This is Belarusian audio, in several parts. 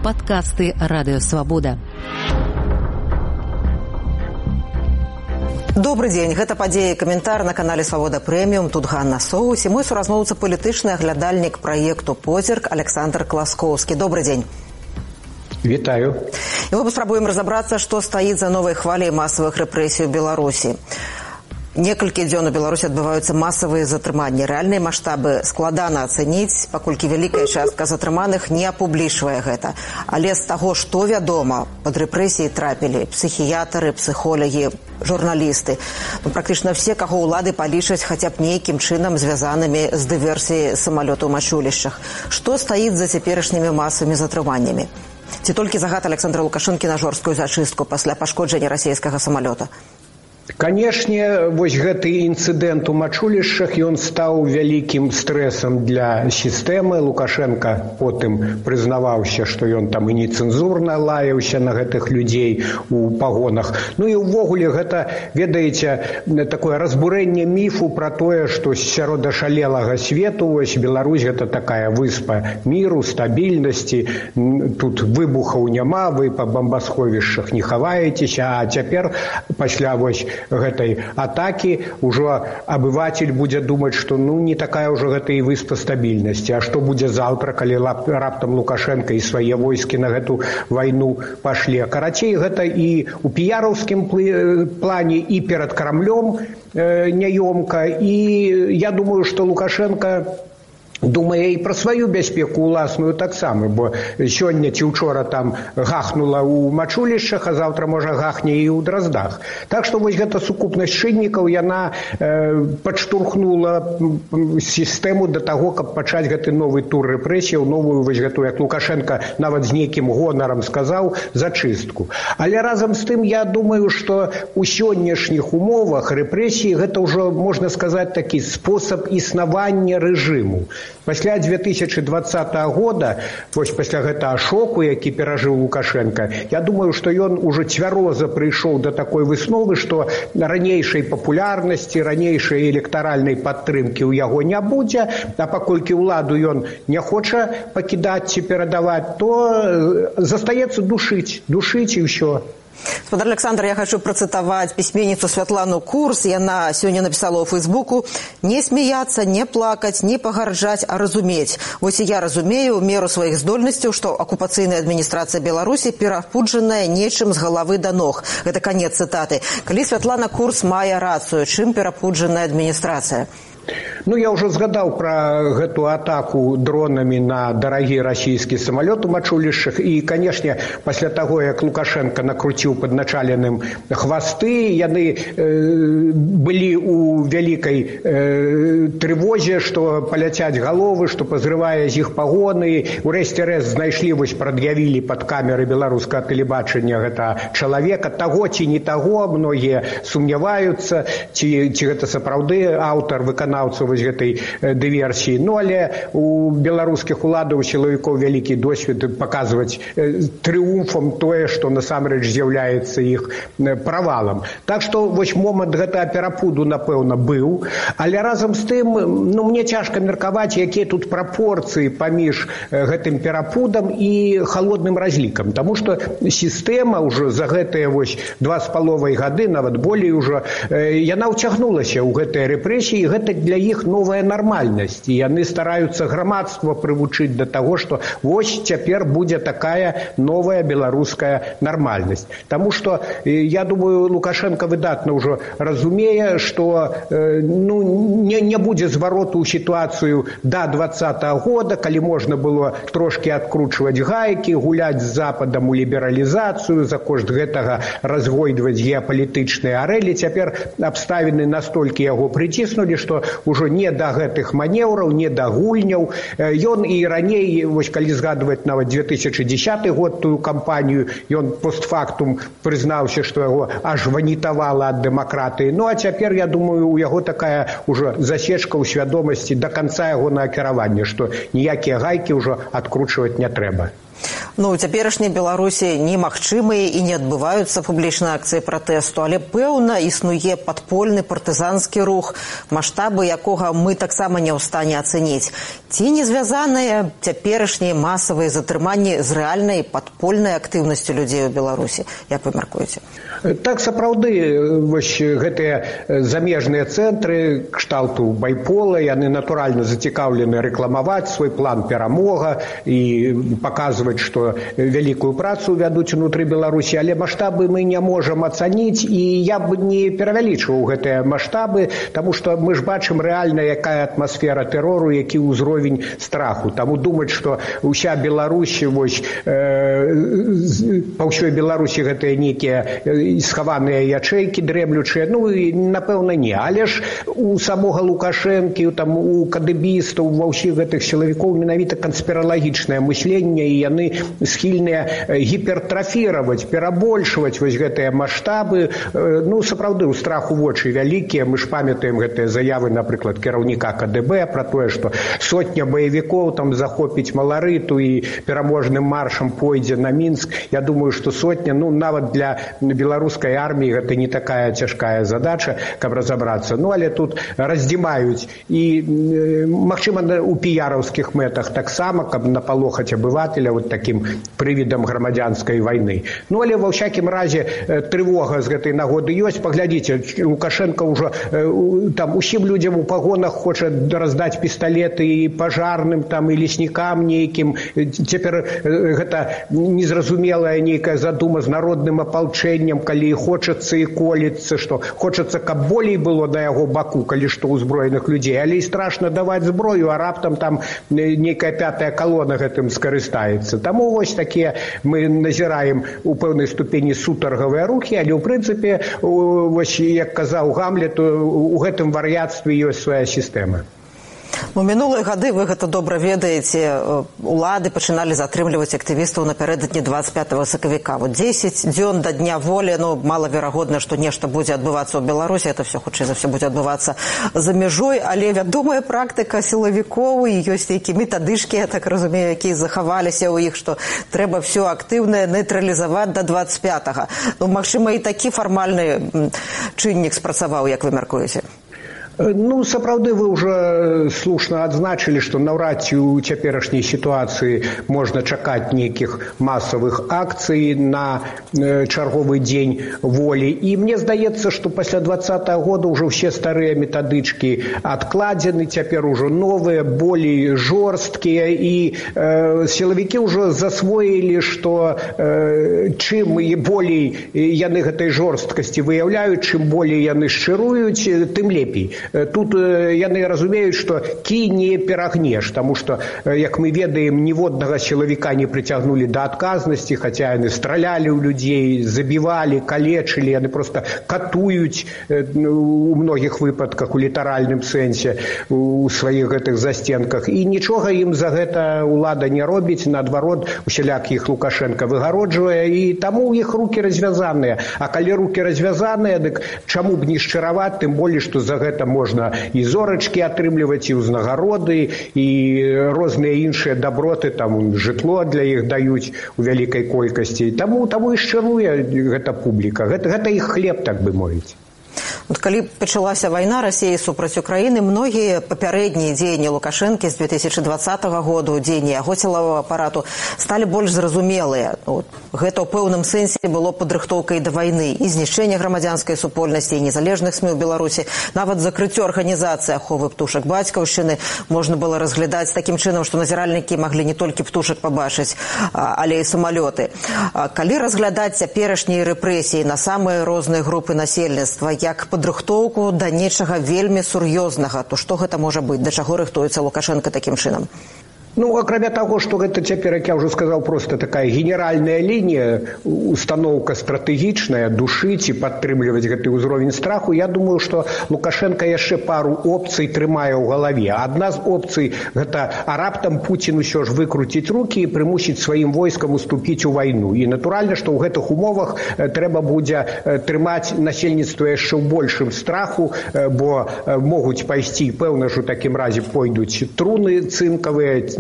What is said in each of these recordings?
Падкасты Радыё Свабода. Добрый дзень, гэта падзея і каментар на канале Свабода Прэміум. Тут Ганна Соус і мой суразмоўца палітычны аглядальнік праекту «Позірк» Александр Класкоўскі. Добрый дзень. Вітаю. І мы паспрабуем разабрацца, што стаіць за новай хваляй масавых рэпрэсій у Беларусі. Некалькі дзён у Беларусі адбываюцца масавыя затрыманні. Рэальныя маштабы складана ацэніць, паколькі вялікая частка затрыманых не апублічвае гэта. Але з таго, што вядома, пад рэпрэсіі трапілі псіхіятры, псіхолагі, журналісты. Практычна все, каго ўлады палічаць хаця б нейкім чынам звязанымі з дыверсіяй самалёту ў мачулішчах. Што стаіць за цяперашнімі масавымі затрыманнямі? Ці толькі загад Александра Лукашэнкі на жорсткую зачыстку пасля пашкоджання расійскага самалёта? Канешне, вось гэты інцыдэнт у мачулішчах, ён стаў вялікім стрэсам для сістэмы. Лукашенко потым прызнаваўся, што ён там і нецэнзурна лаяўся на гэтых людзей у пагонах. Ну і ўвогуле гэта, ведаеце, такое разбурэнне міфу пра тое, што сярод ашалелага свету, вось Беларусь гэта такая выспа міру, стабільнасці, тут выбухаў няма, вы па бамбасховішчах не хаваецеся, а цяпер пасля вось гэтай атакі ўжо абыватель будзе думаць, што не такая ўжо гэта і выспа стабільнасці. А што будзе заўтра, калі раптам Лукашенко і свае войскі на гэту вайну пашле? Карацей, гэта і ў піяраўскім плане, і перад Крамлём няёмка. І я думаю, што Лукашенко думае і пра сваю бяспеку ўласную таксама, бо сёння ці ўчора там гахнула ў мачулішчах, а заўтра, можа, гахне і ў Драздах. Так што вось гэта сукупнасць чыннікаў, яна падштурхнула сістэму да таго, каб пачаць гэты новы тур рэпрэсіяў, новую вось гэту, як Лукашенко нават з нейкім гонарам сказаў, зачыстку. Але разам з тым я думаю, што ў сённяшніх умовах рэпрэсіі гэта ўжо, можна сказаць, такі спосаб існавання рэжыму. Пасля 2020 года, вось пасля гэтага шоку, які перажыў Лукашенко, я думаю, што ён ужо цвяроза прыйшоў да такой высновы, што ранейшай папулярнасці, ранейшай электаральнай падтрымкі ў яго не будзе, а паколькі ўладу ён не хоча пакідаць ці перадаваць, то застаецца душыць і ўсё. Господар Александр, я хочу працытаваць пісьменніцу Святлану Курс. Яна сёння напісала ў Фейсбуку: «Не смяяцца, не плакаць, не пагарджаць, а разумець. Вось і я разумею ў меру сваіх здольнасцяў, што акупацыйная адміністрацыя Беларусі перапуджаная нечым з галавы да ног». Гэта канец цытаты. Калі Святлана Курс мае рацыю, чым перапуджаная адміністрацыя? Я ўжо згадаў пра гэту атаку дронамі на дарагі расійскі самалёт у мачулішчах. І, канешне, пасля таго, як Лукашенко накруціў падначаленым хвасты, яны былі ў вялікай трывозе, што паляцяць галовы, што пазрывае з іх пагоны. Урэшце рэшт знайшлі, вось прад'явілі пад камеры беларускага тэлебачання гэта чалавека. Таго ці не таго, многія сумняваюцца, ці гэта сапраўды аўтар, выканаўца вось гэтай дыверсіі. Але у беларускіх уладаў, сілавікоў вялікі досвед паказваць трыумфам тое, што насамрэч з'яўляецца іх правалам. Так што вось момант гэтага перапуду, напэўна, быў. Але разам з тым, мне цяжка меркаваць, якія тут прапорцыі паміж гэтым перапудам і халодным разлікам. Таму што сістэма ўжо за гэтыя 2,5 гады, нават болей ужо, яна ўцягнулася ў гэтыя рэпрэсіі, і гэта для іх новая нармальнасць. І яны стараюцца грамадства прывучыць да таго, што вось цяпер будзе такая новая беларуская нармальнасць. Таму што, я думаю, Лукашенко выдатна ўжо разумее, што не будзе звароту ў сітуацыю да 2020 года, калі можна было трошкі адкручваць гайкі, гуляць з Западам у лібералізацыю, за кошт гэтага разгойдваць геапалітычныя арэлі. Цяпер абставіны настолькі яго прыціснулі, што ўжо не да гэтых манеўраў, не да гульняў. Ён і раней, вось калі згадваць нават 2010 год, тую кампанію, ён постфактум прызнаўся, што яго аж ванітавала ад дэмакратыі. А цяпер, я думаю, у яго такая ўжо засечка ў свядомасці да канца яго накіравання, што ніякія гайкі ўжо адкручваць не трэба. Ну, у цяперашняй Беларусі немагчымыя і не адбываюцца публічныя акцыі пратэсту, але пэўна існуе падпольны партызанскі рух, маштабы якога мы таксама не ў стане ацэніць. Ці не звязаныя цяперашнія масавыя затрыманні з рэальнай падпольнай актыўнасцю людзей у Беларусі? Як вы мяркуеце? Так, сапраўды, вось гэтыя замежныя цэнтры кшталту байпола, яны натуральна зацікаўлены рэкламаваць свой план перамога і паказваць, што вялікую працу вядуць унутры Беларусі, але маштабы мы не можам ацаніць, і я б не перавялічваў гэтыя маштабы, таму што мы ж бачым рэальна, якая атмасфера тэрору, які ўзровень страху. Таму думаць, што ўся Беларусь, вось, па ўсёй Беларусі гэтыя нейкія схаваныя ячэйкі дрэмлючыя, ну, напэўна, не. Але ж у самога Лукашэнкі, там, у кадэбістаў, ва ўсіх гэтых сілавікоў менавіта канспіралагічнае мысленне, і яны схільныя гіпертрафіраваць, перабольшваць вось гэтыя маштабы. Ну, сапраўды, у страху вочы вялікія. Мы ж памятаем гэтыя заявы, напрыклад, кіраўніка КДБ пра тое, што сотня баевікоў там захопіць Маларыту і пераможным маршам пойдзе на Мінск. Я думаю, што сотня, ну, нават для беларускай арміі гэта не такая цяжкая задача, каб разабрацца. Ну, але тут раздзімаюць і, магчыма, у піяраўскіх мэтах таксама, каб напалохаць абывателя вот таким прывідам грамадзянскай вайны. Ну, але ва ўсякім разе трывога з гэтай нагоды ёсць. Паглядзіце, Лукашенко ўжо там усім людзям у пагонах хоча раздаць пісталеты і пажарным, там, і леснікам нейкім. Цяпер гэта незразумелая нейкая задума з народным апалчэннем, калі хочацца і коліцца, што хочацца, каб болей было на яго баку, калі што ўзброеных людзей, але і страшна даваць зброю, а раптам там нейкая пятая калона гэтым скарыстаецца. Таму вось такія мы назіраем у пэўнай ступені сутаргавыя рухі, але ў прынцыпе, вось, як казаў Гамлет, у гэтым вар'яцтве ёсць свая сістэма. У мінулыя гады, вы гэта добра ведаеце, улады пачыналі затрымліваць актывістаў напярэдадні 25 сакавіка. Вот 10 дзён да дня волі, ну, малаверагодна, што нешта будзе адбывацца ў Беларусі, это все хутчэй за все будзе адбывацца за мяжой, але вядомая практыка сілавікоў, і ёсць нейкія метадычкі, я так разумею, якія захаваліся ў іх, што трэба все актыўнае нейтралізаваць да 25-го. Ну, магчыма, і такі фармальны чыннік спрацаваў, як вы мяркуеце? Ну, сапраўды, вы ўжо слушна адзначылі, што наўрад ці ў цяперашняй сітуацыі можна чакаць нейкіх масавых акцый на чарговы дзень волі. І мне здаецца, што пасля 20-го года ўжо ўсе старыя метадычкі адкладзены, цяпер ужо новыя, болей жорсткія, і сілавікі ўжо засвоілі, што чым болей яны гэтай жорсткасці выяўляюць, чым болей яны шчыруюць, тым лепей. Тут яны разумеюць, што кій не перагнеш, таму што, як мы ведаем, ніводнага сілавіка не прыцягнулі да адказнасці, хаця яны стралялі ў людзей, забівалі, калечылі, яны проста катуюць у многіх выпадках, у літаральным сэнсе, у сваіх гэтых застенках. І нічога ім за гэта ўлада не робіць, наадварот, усяляк іх Лукашенко выгароджвае, і таму ў іх рукі развязаныя. А калі рукі развязаныя, дык чаму б не шчыраваць, тым болей, што за гэта можна і зорачкі атрымліваць, і ўзнагароды, і розныя іншыя даброты, там жытло для іх даюць у вялікай колькасці. Таму і шчыруе гэта публіка. Гэта іх хлеб, так бы мовіць. Вот калі пачалася вайна Расіі супраць Украіны, многія папярэднія дзеянні Лукашэнкі з 2020 году, дзеянні яго сілавога апарату, сталі больш зразумелыя. Гэта ў пэўным сэнсе было падрыхтоўкай да вайны, і знішчэнне грамадзянскай супольнасці, і незалежных СМІ ў Беларусі, нават закрыццё арганізацыі аховы птушак бацькаўшчыны можна было разглядаць такім чынам, што назіральнікі маглі не толькі птушак пабачыць, але і самалёты. Калі разглядаць цяперашнія рэпрэсіі на самыя розныя групы насельніцтва, як падрыхтоўку да нечага вельмі сур'ёзнага, то што гэта можа быць? Да чаго рыхтуецца Лукашенко такім чынам? Ну, акрамя таго, што гэта цяпер, як я ўжо сказаў, проста такая генеральная лінія, устаноўка стратэгічная, душыць і падтрымліваць гэты ўзровень страху, я думаю, што Лукашенко яшчэ пару опцый трымае ў галаве. Адна з опцый гэта, а раптам Пуцін усё ж выкруціць рукі і прымусіць сваім войскам уступіць у вайну. І натуральна, што ў гэтых умовах трэба будзе трымаць насельніцтва яшчэ ў большым страху, бо могуць пайсці, пэўна ж у такім разе пойдуць труны цынкавыя,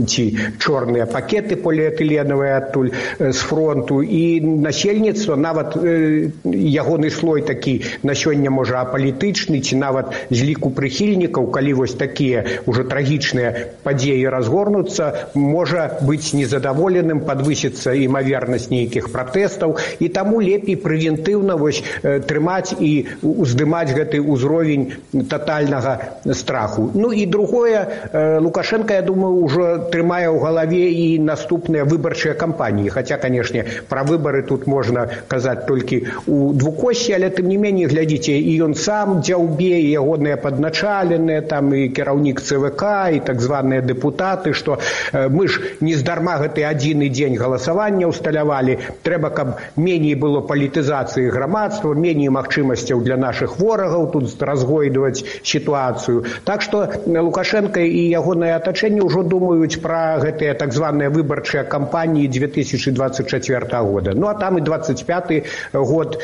ці чорныя пакеты поліэтыленавыя адтуль з фронту, і насельніцтва, нават ягоны слой такі на сёння можа апалітычны ці нават з ліку прыхільнікаў, калі вось такія ўжо трагічныя падзеі разгорнуцца, можа быць незадаволеным, падвысіцца імавернасць нейкіх пратэстаў, і таму лепей прэвентыўна вось трымаць і уздымаць гэты ўзровень татальнага страху. Ну і другое, Лукашенко, я думаю, ўжо трымае ў галаве і наступныя выбарчыя кампаніі. Хаця, канешне, пра выбары тут можна казаць толькі ў двукосці, але тым не меней, глядзіце, і ён сам дзяўбе, і ягоныя падначаленыя, там і кіраўнік ЦВК, і так званыя дэпутаты, што мы ж не здарма гэты адзіны дзень галасавання усталявалі. Трэба, каб меней было палітызацыі грамадства, меней магчымасцяў для нашых ворагаў тут разгойдваць сітуацыю. Так што Лукашенко і ягонае атачэнне ўжо думаюць пра гэтыя так званыя выбарчыя кампаніі 2024 года. Ну а там і 25 год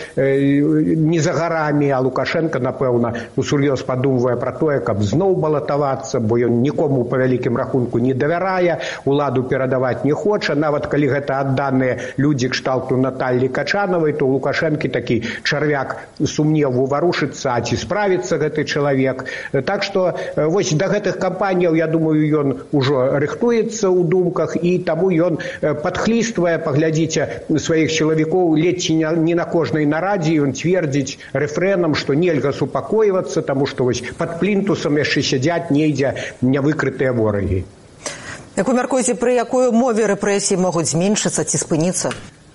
не за гарамі, а Лукашенко, напэўна, усур'ёз падумвае пра тое, каб зноў балатавацца, бо ён нікому па вялікім рахунку не давярае, уладу перадаваць не хоча. Нават калі гэта адданыя людзі кшталту Наталлі Качанавай, то у Лукашэнкі такі чарвяк сумневу варушыцца, а ці справіцца гэты чалавек. Так што вось да гэтых кампаніяў, я думаю, ён ужо рыхтуецца ў думках, і таму ён падхліствае, паглядзіце, сваіх чалавікоў ледзь не на кожнай нарадзе, ён цвердзіць рэфрэнам, што нельга супакойвацца, таму што вось пад плінтусам яшчэ сядзяць недзе невыкрытыя ворагі. Як вы мяркуеце, пры якой умове рэпрэсіі могуць зменшыцца ці спыніцца?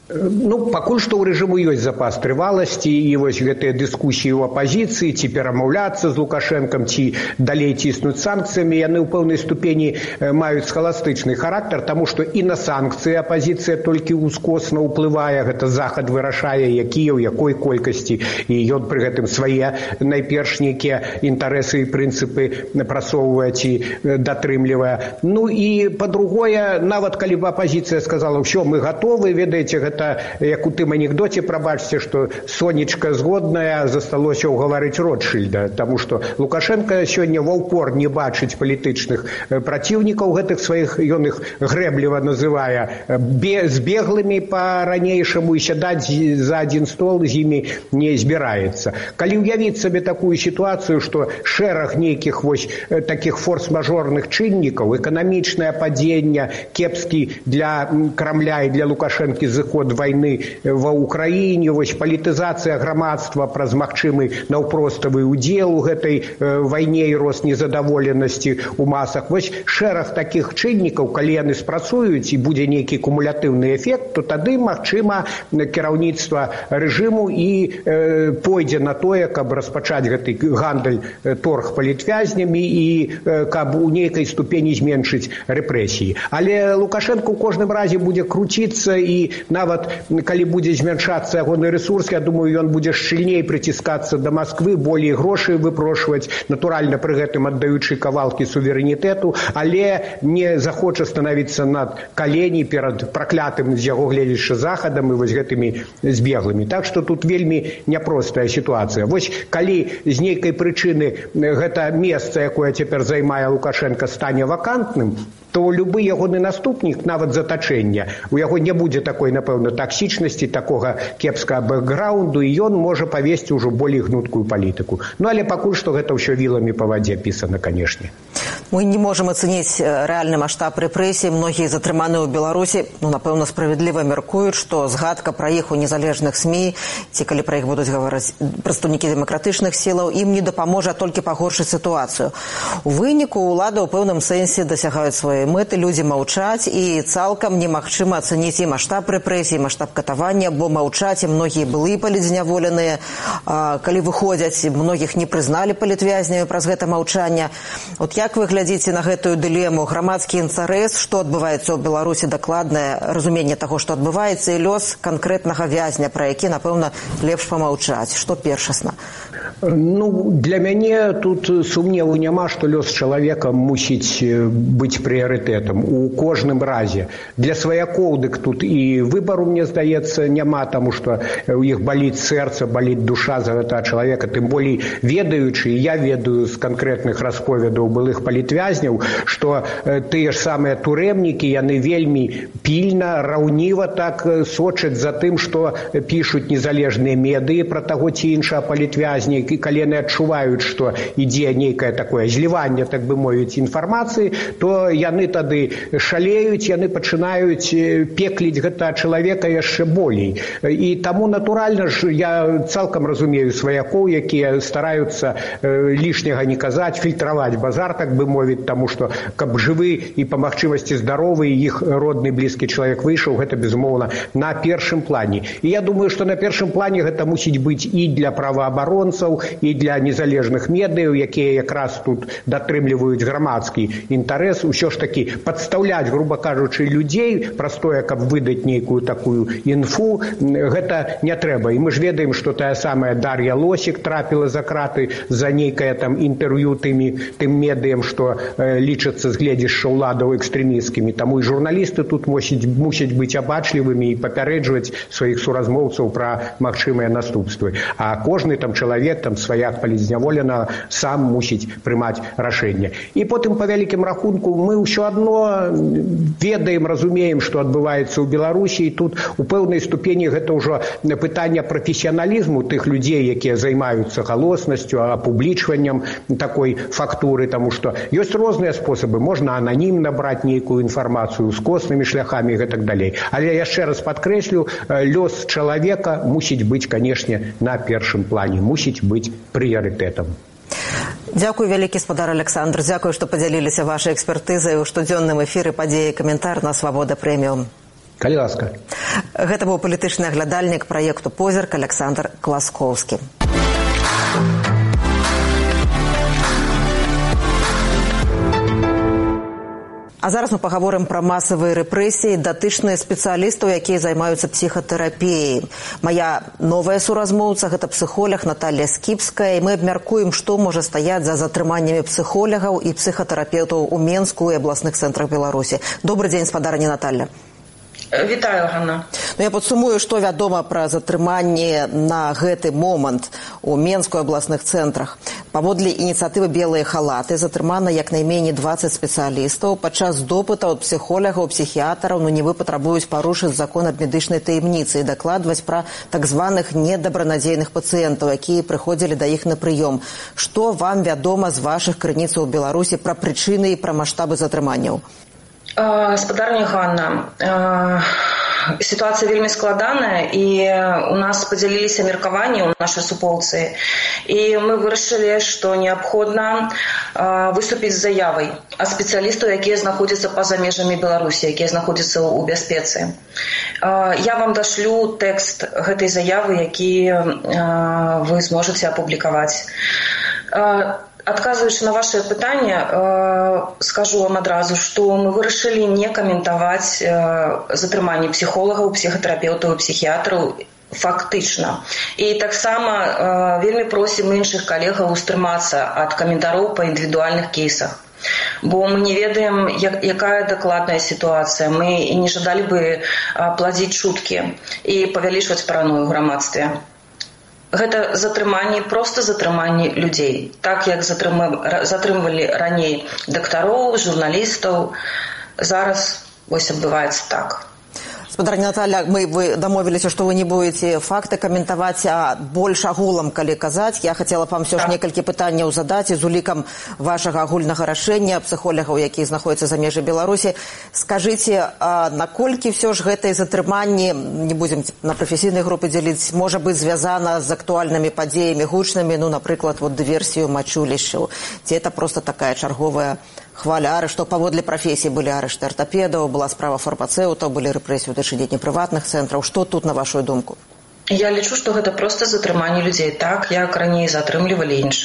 Ну, пакуль што ў рэжыму ёсць запас трываласці, і вось гэтыя дыскусіі ў апазіцыі, ці перамаўляцца з Лукашэнкам, ці далей ціснуць санкцыямі, яны ў пэўнай ступені маюць схаластычны характар, таму што і на санкцыі апазіцыя толькі ўскосна ўплывае, гэта Захад вырашае, якія, ў якой колькасці, і ён пры гэтым свае найперш нейкія інтарэсы і прынцыпы прасоўвае ці датрымлівае. Ну і па-другое, нават калі б апазіцыя сказала, ўсё, мы гатовы, ведаеце, гэта як у тым анекдоце, прабачце, што сонечка згодная, засталося ўгаварыць Ротшильда, таму што Лукашенко сёння ва ўпор не бачыць палітычных праціўнікаў гэтых сваіх, ён іх грэбліва называе збеглымі па-ранейшаму, і сядаць за адзін стол з імі не збіраецца. Калі ўявіць сабе такую сітуацыю, што шэраг нейкіх вось такіх форс-мажорных чыннікаў, эканамічнае падзенне, кепскі для Крамля і для Лукашэнкі зыход войны ва Украіне, вось палітызацыя грамадства праз магчымы наўпроставы удзел у гэтай вайне і рост незадаволенасці ў масах. Вось шэраг такіх чыннікаў, калі яны спрацуюць і будзе нейкі кумулятыўны эфект, то тады, магчыма, кіраўніцтва рэжыму і пойдзе на тое, каб распачаць гэты гандаль, торг палітвязнямі і каб у нейкай ступені зменшыць рэпрэсіі. Але Лукашенко ў кожным разе будзе круціцца, і нават калі будзе змяншацца ягоны рэсурс, я думаю, ён будзе шчыльней прыціскацца да Масквы, болей грошай выпрошваць, натуральна пры гэтым аддаючы кавалкі суверэнітэту, але не захоча станавіцца над калені перад праклятым з яго гледзяча Захадам і вось гэтымі збеглымі. Так што тут вельмі няпростая сітуацыя. Вось калі з нейкай прычыны гэта месца, якое цяпер займае Лукашенко, стане вакантным, то любы ягоны наступнік, нават затачэння, у яго не будзе такой, напэўна, таксічнасці, такога кепскага бэкграунду, і ён можа павесці ўжо болей гнуткую палітыку. Ну, але пакуль што гэта ўсё віламі па вадзе пісана, канешне. Мы не можам ацэніць рэальны маштаб рэпрэсій. Многія затрыманыя ў Беларусі, напэўна, справядліва мяркуюць, што згадка пра іх у незалежных СМІ, ці калі пра іх будуць гаварыць прадстаўнікі дэмакратычных сілаў, ім не дапаможа толькі пагоршыць сітуацыю. У выніку ўлады ў пэўным сэнсе дасягаюць свае мэты, людзі маўчаць, і цалкам немагчыма ацэніць і маштаб рэпрэсій, і маштаб катавання, бо маўчаць, і многія былі палітзняволеныя, калі выходзяць, многіх не прызналі палітвязнямі праз гэта маўчанне. От як вы глядзіце на гэтую дылему? Грамадскі інтарэс, што адбываецца ў Беларусі, дакладнае разуменне таго, што адбываецца, і лёс канкрэтнага вязня, пра які, напэўна, лепш памаўчаць. Што першасна? Ну, для мяне тут сумневу няма, што лёс чалавека мусіць быць прыярытэтам у кожным разе. Для сваякоў дык тут і выбару, мне здаецца, няма, таму што у іх баліць сэрца, баліць душа за гэтага чалавека. Тым болей ведаючы, і я ведаю з канкрэтных расповедаў былых палітвязняў, што тыя ж самыя турэмнікі, яны вельмі пільна, раўніва так сочаць за тым, што пішуць незалежныя медыі пра таго ці іншага палітвязня. І калі яны адчуваюць, што ідзе нейкае такое зліванне, так бы мовіць, інфармацыі, то яны тады шалеюць, яны пачынаюць пекліць гэтага чалавека яшчэ болей. І таму, натуральна ж, я цалкам разумею сваякоў, якія стараюцца лішняга не казаць, фільтраваць базар, так бы мовіць, таму што, каб жывы і па магчымасці здаровы, іх родны, блізкі чалавек выйшаў, гэта, безумоўна, на першым плане. І я думаю, што на першым плане гэта мусіць быць і для праваабаронцаў, і для незалежных медыяў, якія якраз тут датрымліваюць грамадскі інтарэс, усё ж такі падстаўляць, груба кажучы, людзей праз тое, каб выдаць нейкую такую інфу, гэта не трэба. І мы ж ведаем, што тая самая Дар'я Лосік трапіла за краты за нейкае там інтэрв'ю тым медыям, што лічацца з гледзяшча ўладаў экстрэмісцкімі. Таму і журналісты тут мусяць быць абачлівымі і папярэджваць сваіх суразмоўцаў пра магчымыя наступствы. А кожны там чалавек, там сваяк палізняволена, сам мусіць прымаць рашэнне. І потым, па вялікім рахунку, мы ўсё адно ведаем, разумеем, што адбываецца ў Беларусі, і тут у пэўнай ступені гэта ўжо пытанне прафесіяналізму тых людзей, якія займаюцца галоснасцю, апублічваннем такой фактуры, таму што ёсць розныя спосабы. Можна ананімна браць нейкую інфармацыю з коснымі шляхамі і гэтак далей. Але яшчэ раз падкрэслю, лёс чалавека мусіць быць, канешне, на першым плане, мусіць быць прыярытэтам. Дзякуй вялікі, спадар Александр. Дзякуй, што падзяліліся вашай экспертызай у штодзённым эфіры «Падзеі і каментар» на Свабода Прэміум. Калі ласка. Гэта быў палітычны аглядальнік праекту «Позірк» Александр Класкоўскі. А зараз мы пагаворым пра масавыя рэпрэсіі датычныя спецыялістаў, якія займаюцца псіхатэрапіяй. Мая новая суразмоўца – гэта псіхолог Наталья Скіпская, і мы абмяркуем, што можа стаяць за затрыманнямі псіхолягаў і псіхатэрапеўтаў у Менску і абласных цэнтрах Беларусі. Добры дзень, спадарыня Наталья. Вітаю, Ганна. Я падсумую, што вядома пра затрыманне на гэты момант у Менску і абласных цэнтрах. Паводле ініцыятывы «Белыя халаты» затрымана як найменей 20 спецыялістаў. Падчас допытаў ад псіхолагаў, псіхіятраў нібы патрабуюць парушыць закон аб медычнай таямніцы і дакладваць пра так званых недабранадзейных пацыентаў, якія прыходзілі да іх на прыём. Што вам вядома з вашых крыніцаў у Беларусі пра прычыны і пра маштабы затрыманняў? Спадарня Ганна, ситуация вельмі складаная, и у нас поделились меркаванні у нашей суполцы, и мы вырашылі, что необходно выступить с заявой о специалистах, якія знаходзяцца па-за межамі Беларусі, якія знаходзяцца ў бяспецы. Я вам дашлю тэкст гэтай заявы, які вы зможаце апублікаваць. Адказваючы на ваше пытанне, скажу вам адразу, што мы вырашылі не каментаваць затрыманне псіхолагаў, псіхатэрапеўтаў і псіхіятраў фактычна. І таксама вельмі просім іншых калегаў устрымацца ад каментароў па індывідуальных кейсах. Бо мы не ведаем, якая дакладная сітуацыя. Мы і не жадалі бы плодзіць чуткі і павялічваць параною ў грамадстве. Гэта затрыманне, проста затрыманне людзей. Так, як затрымвалі раней дактароў, журналістаў, зараз вось адбываецца так. Спадарня Наталья, вы дамовіліся, што вы не будете факты каментаваць, а больш агулам, калі казаць. Я хацела б вам все ж некалькі пытанняў задаць з улікам вашага агульнага рашэння псіхолагаў, якія знаходзяцца за межы Беларусі. Скажыце, наколькі все ж гэтае затрыманне, не будзем на прафесійнай групы дзеліць, можа быць звязана з актуальнымі падзеямі гучнымі, напрыклад, дыверсію мачулішчаў? Ці это просто такая чарговая хваля арыштаў? Паводле прафесіі былі арышты артапедаў, была справа фармацэўтаў, былі рэпрэсіі ў дачыненні прыватных цэнтраў. Што тут, на вашу думку? Я лічу, што гэта проста затрыманне людзей, так, як раней затрымлівалі іншых.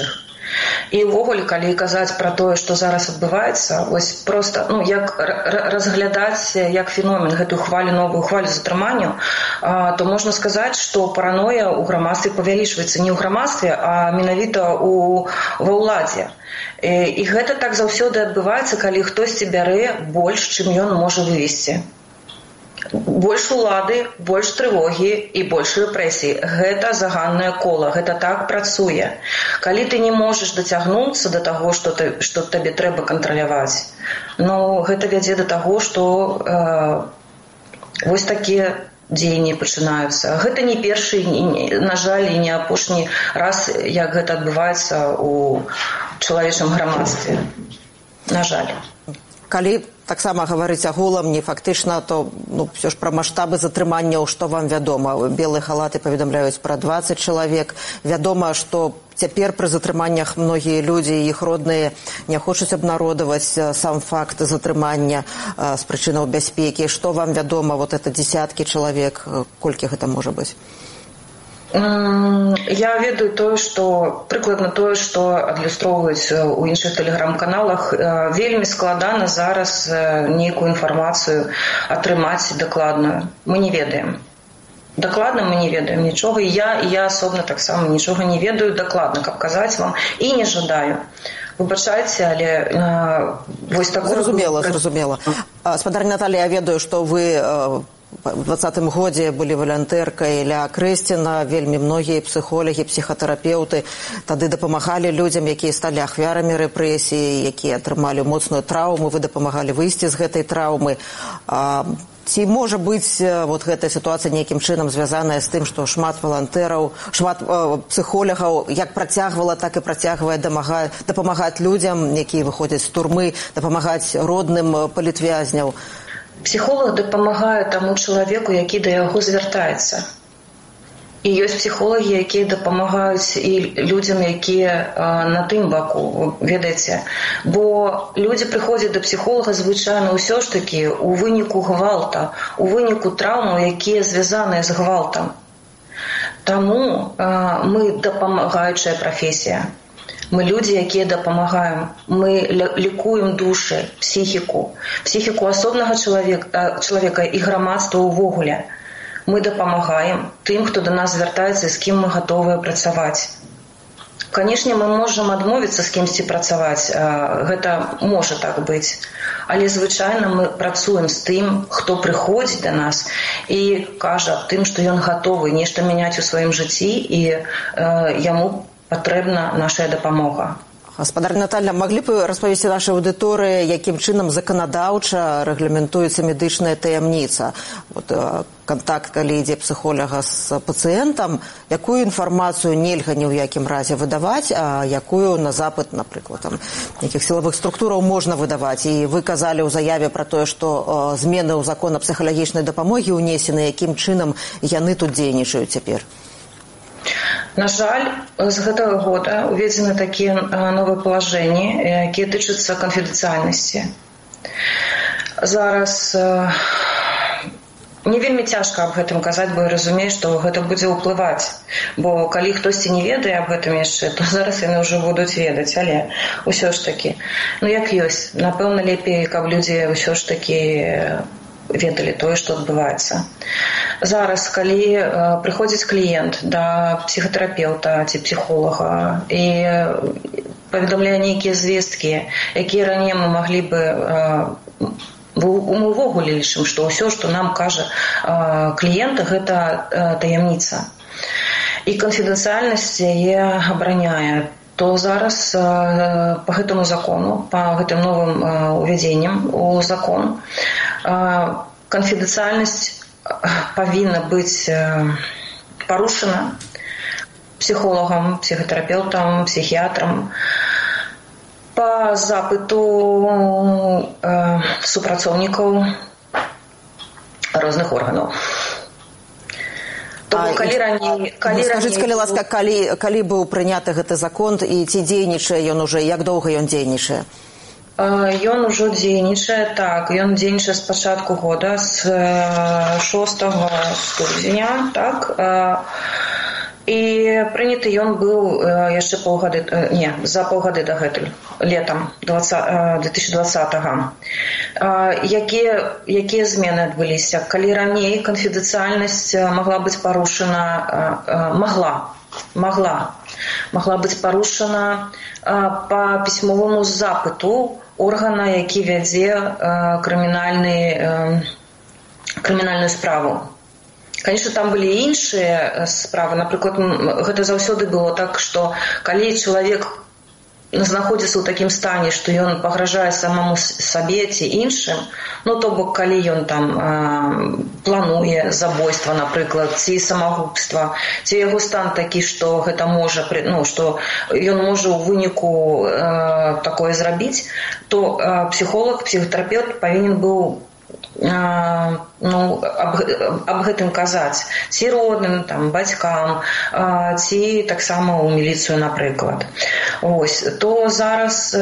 І ўвогуле, калі казаць пра тое, што зараз адбываецца, вось проста, як разглядаць як феномен гэтую хвалю, новую хвалю затрыманняў, то можна сказаць, што параноя ў грамадстве павялічваецца не ў грамадстве, а менавіта ва ўладзе. І гэта так заўсёды адбываецца, калі хтосьці бярэ больш, чым ён можа вывесці. Больш улады, больш трывогі і больш рэпрэсій. Гэта заганнае кола, гэта так працуе. Калі ты не можаш дацягнуцца да таго, што табе трэба кантраляваць, гэта вядзе да таго, што вось такія дзеянні пачынаюцца. Гэта не першы, на жаль, і не апошні раз, як гэта адбываецца ў чалавечым грамадстве. На жаль. Калі таксама гаварыць агулам, не фактычна, то ўсё ж пра маштабы затрыманняў, што вам вядома? Белыя халаты паведамляюць пра 20 чалавек. Вядома, што цяпер пры затрыманнях многія людзі і іх родныя не хочуць абнародаваць сам факт затрымання з прычынаў бяспекі. Што вам вядома, вот это десяткі чалавек, колькі гэта можа быць? Я ведаю прыкладна тое, што адлюстроўваюць у іншых тэлеграм-каналах. Вельмі складана зараз нейкую інфармацыю атрымаць дакладную. Мы не ведаем. Дакладна мы не ведаем нічога. І я асобна таксама нічога не ведаю дакладна, каб казаць вам, і не жадаю. Выбачайце, але вось такое... Зразумела. Спадарня Наталья, я ведаю, што вы... У 2020 годзе былі валантэркай ля Крэсціна, вельмі многія псіхолагі, псіхатэрапеўты тады дапамагалі людзям, якія сталі ахвярамі рэпрэсіі, якія атрымалі моцную траўму, вы дапамагалі выйсці з гэтай траўмы. Ці можа быць вот гэтая сітуацыя нейкім чынам звязаная з тым, што шмат валантэраў, шмат псіхолагаў як працягвала, так і працягвае дапамагаць людзям, якія выходзяць з турмы, дапамагаць родным палітвязняў? Псіхолог дапамагае таму чалавеку, які да яго звяртаецца. І ёсць псіхолагі, якія дапамагаюць і людзям, якія на тым баку, ведаеце. Бо людзі прыходзяць да псіхолага звычайна ўсё ж такі у выніку гвалта, у выніку траўмаў, якія звязаныя з гвалтам. Таму мы дапамагаючая прафесія. Мы людзі, якія дапамагаем. Мы лікуем душы, псіхіку асобнага чалавека і грамадства ўвогуле. Мы дапамагаем тым, хто да нас звяртаецца, з кім мы гатовыя працаваць. Канешне, мы можам адмовіцца з кімсьці працаваць, гэта можа так быць. Але звычайна мы працуем з тым, хто прыходзіць да нас і кажа аб тым, што ён гатовы нешта мяняць у сваім жыцці і яму патрэбна наша дапамога. Гаспадар Наталья, маглі б распавесці нашай аўдыторыі, якім чынам заканадаўча рэгламентуецца медычная таямніца? Кантакт, калі ідзе псіхолага з пацыентам, якую інфармацыю нельга ні ў якім разе выдаваць, а якую на запыт, напрыклад, якіх сілавых структураў можна выдаваць? І вы казалі ў заяве пра тое, што змены ў закон аб псіхалагічнай дапамогі ўнесены, якім чынам яны тут дзейнічаюць цяпер? На жаль, з гэтага года уведзены такія новыя палажэнні, якія тычацца канфідэнцыяльнасці. Зараз не вельмі цяжка аб гэтым казаць, бо я разумею, што гэта будзе ўплываць. Бо калі хтосьці не ведае аб гэтым яшчэ, то зараз яны ўжо будуць ведаць. Але ўсё ж такі, як ёсць, напэўна, лепей, каб людзі ўсё ж такі ведалі тое, што адбываецца. Зараз, калі прыходзіць кліент да псіхатэрапеўта ці псіхолага і паведамляе нейкія звесткі, якія раней мы маглі бы... Мы ўвогуле лічым, што ўсё, што нам кажа кліент, гэта таямніца. І канфідэнцыяльнасць яе абараняе. То зараз па гэтаму закону, па гэтым новым увядзенням у закон, канфідэнцыяльнасць павінна быць парушана псіхолагам, псіхатэрапеўтам, псіхіятрам па запыту супрацоўнікаў розных органаў. Скажыце, калі ласка, калі быў прыняты гэты закон і ці дзейнічае ён уже, як доўга ён дзейнічае? Ён ужо дзейнічае, так, ён дзейнічае з пачатку года, з 6 студзеня, так. І прыняты ён быў яшчэ за паўгады дагэтуль, летам 2020-го. Якія змены адбыліся? Калі раней канфідэнцыяльнасць магла быць парушана, могла быць парушана па пісьмоваму запыту органа, які вядзе крымінальную справу. Конечно, там былі іншыя справы. Напрыклад, гэта заўсёды было так, што калі чалавек знаходзіцца ў такім стане, што ён пагражае самому сабе ці іншым, ну, то бок, калі ён там плануе забойства, напрыклад, ці самагубства, ці яго стан такі, што гэта можа, ну, што ён можа ў выніку такое зрабіць, то псіхолог, псіхатэрапеўт павінен быў аб гэтым казаць ці родным, там, бацькам, ці таксама ў міліцыю, напрыклад. Ось, то зараз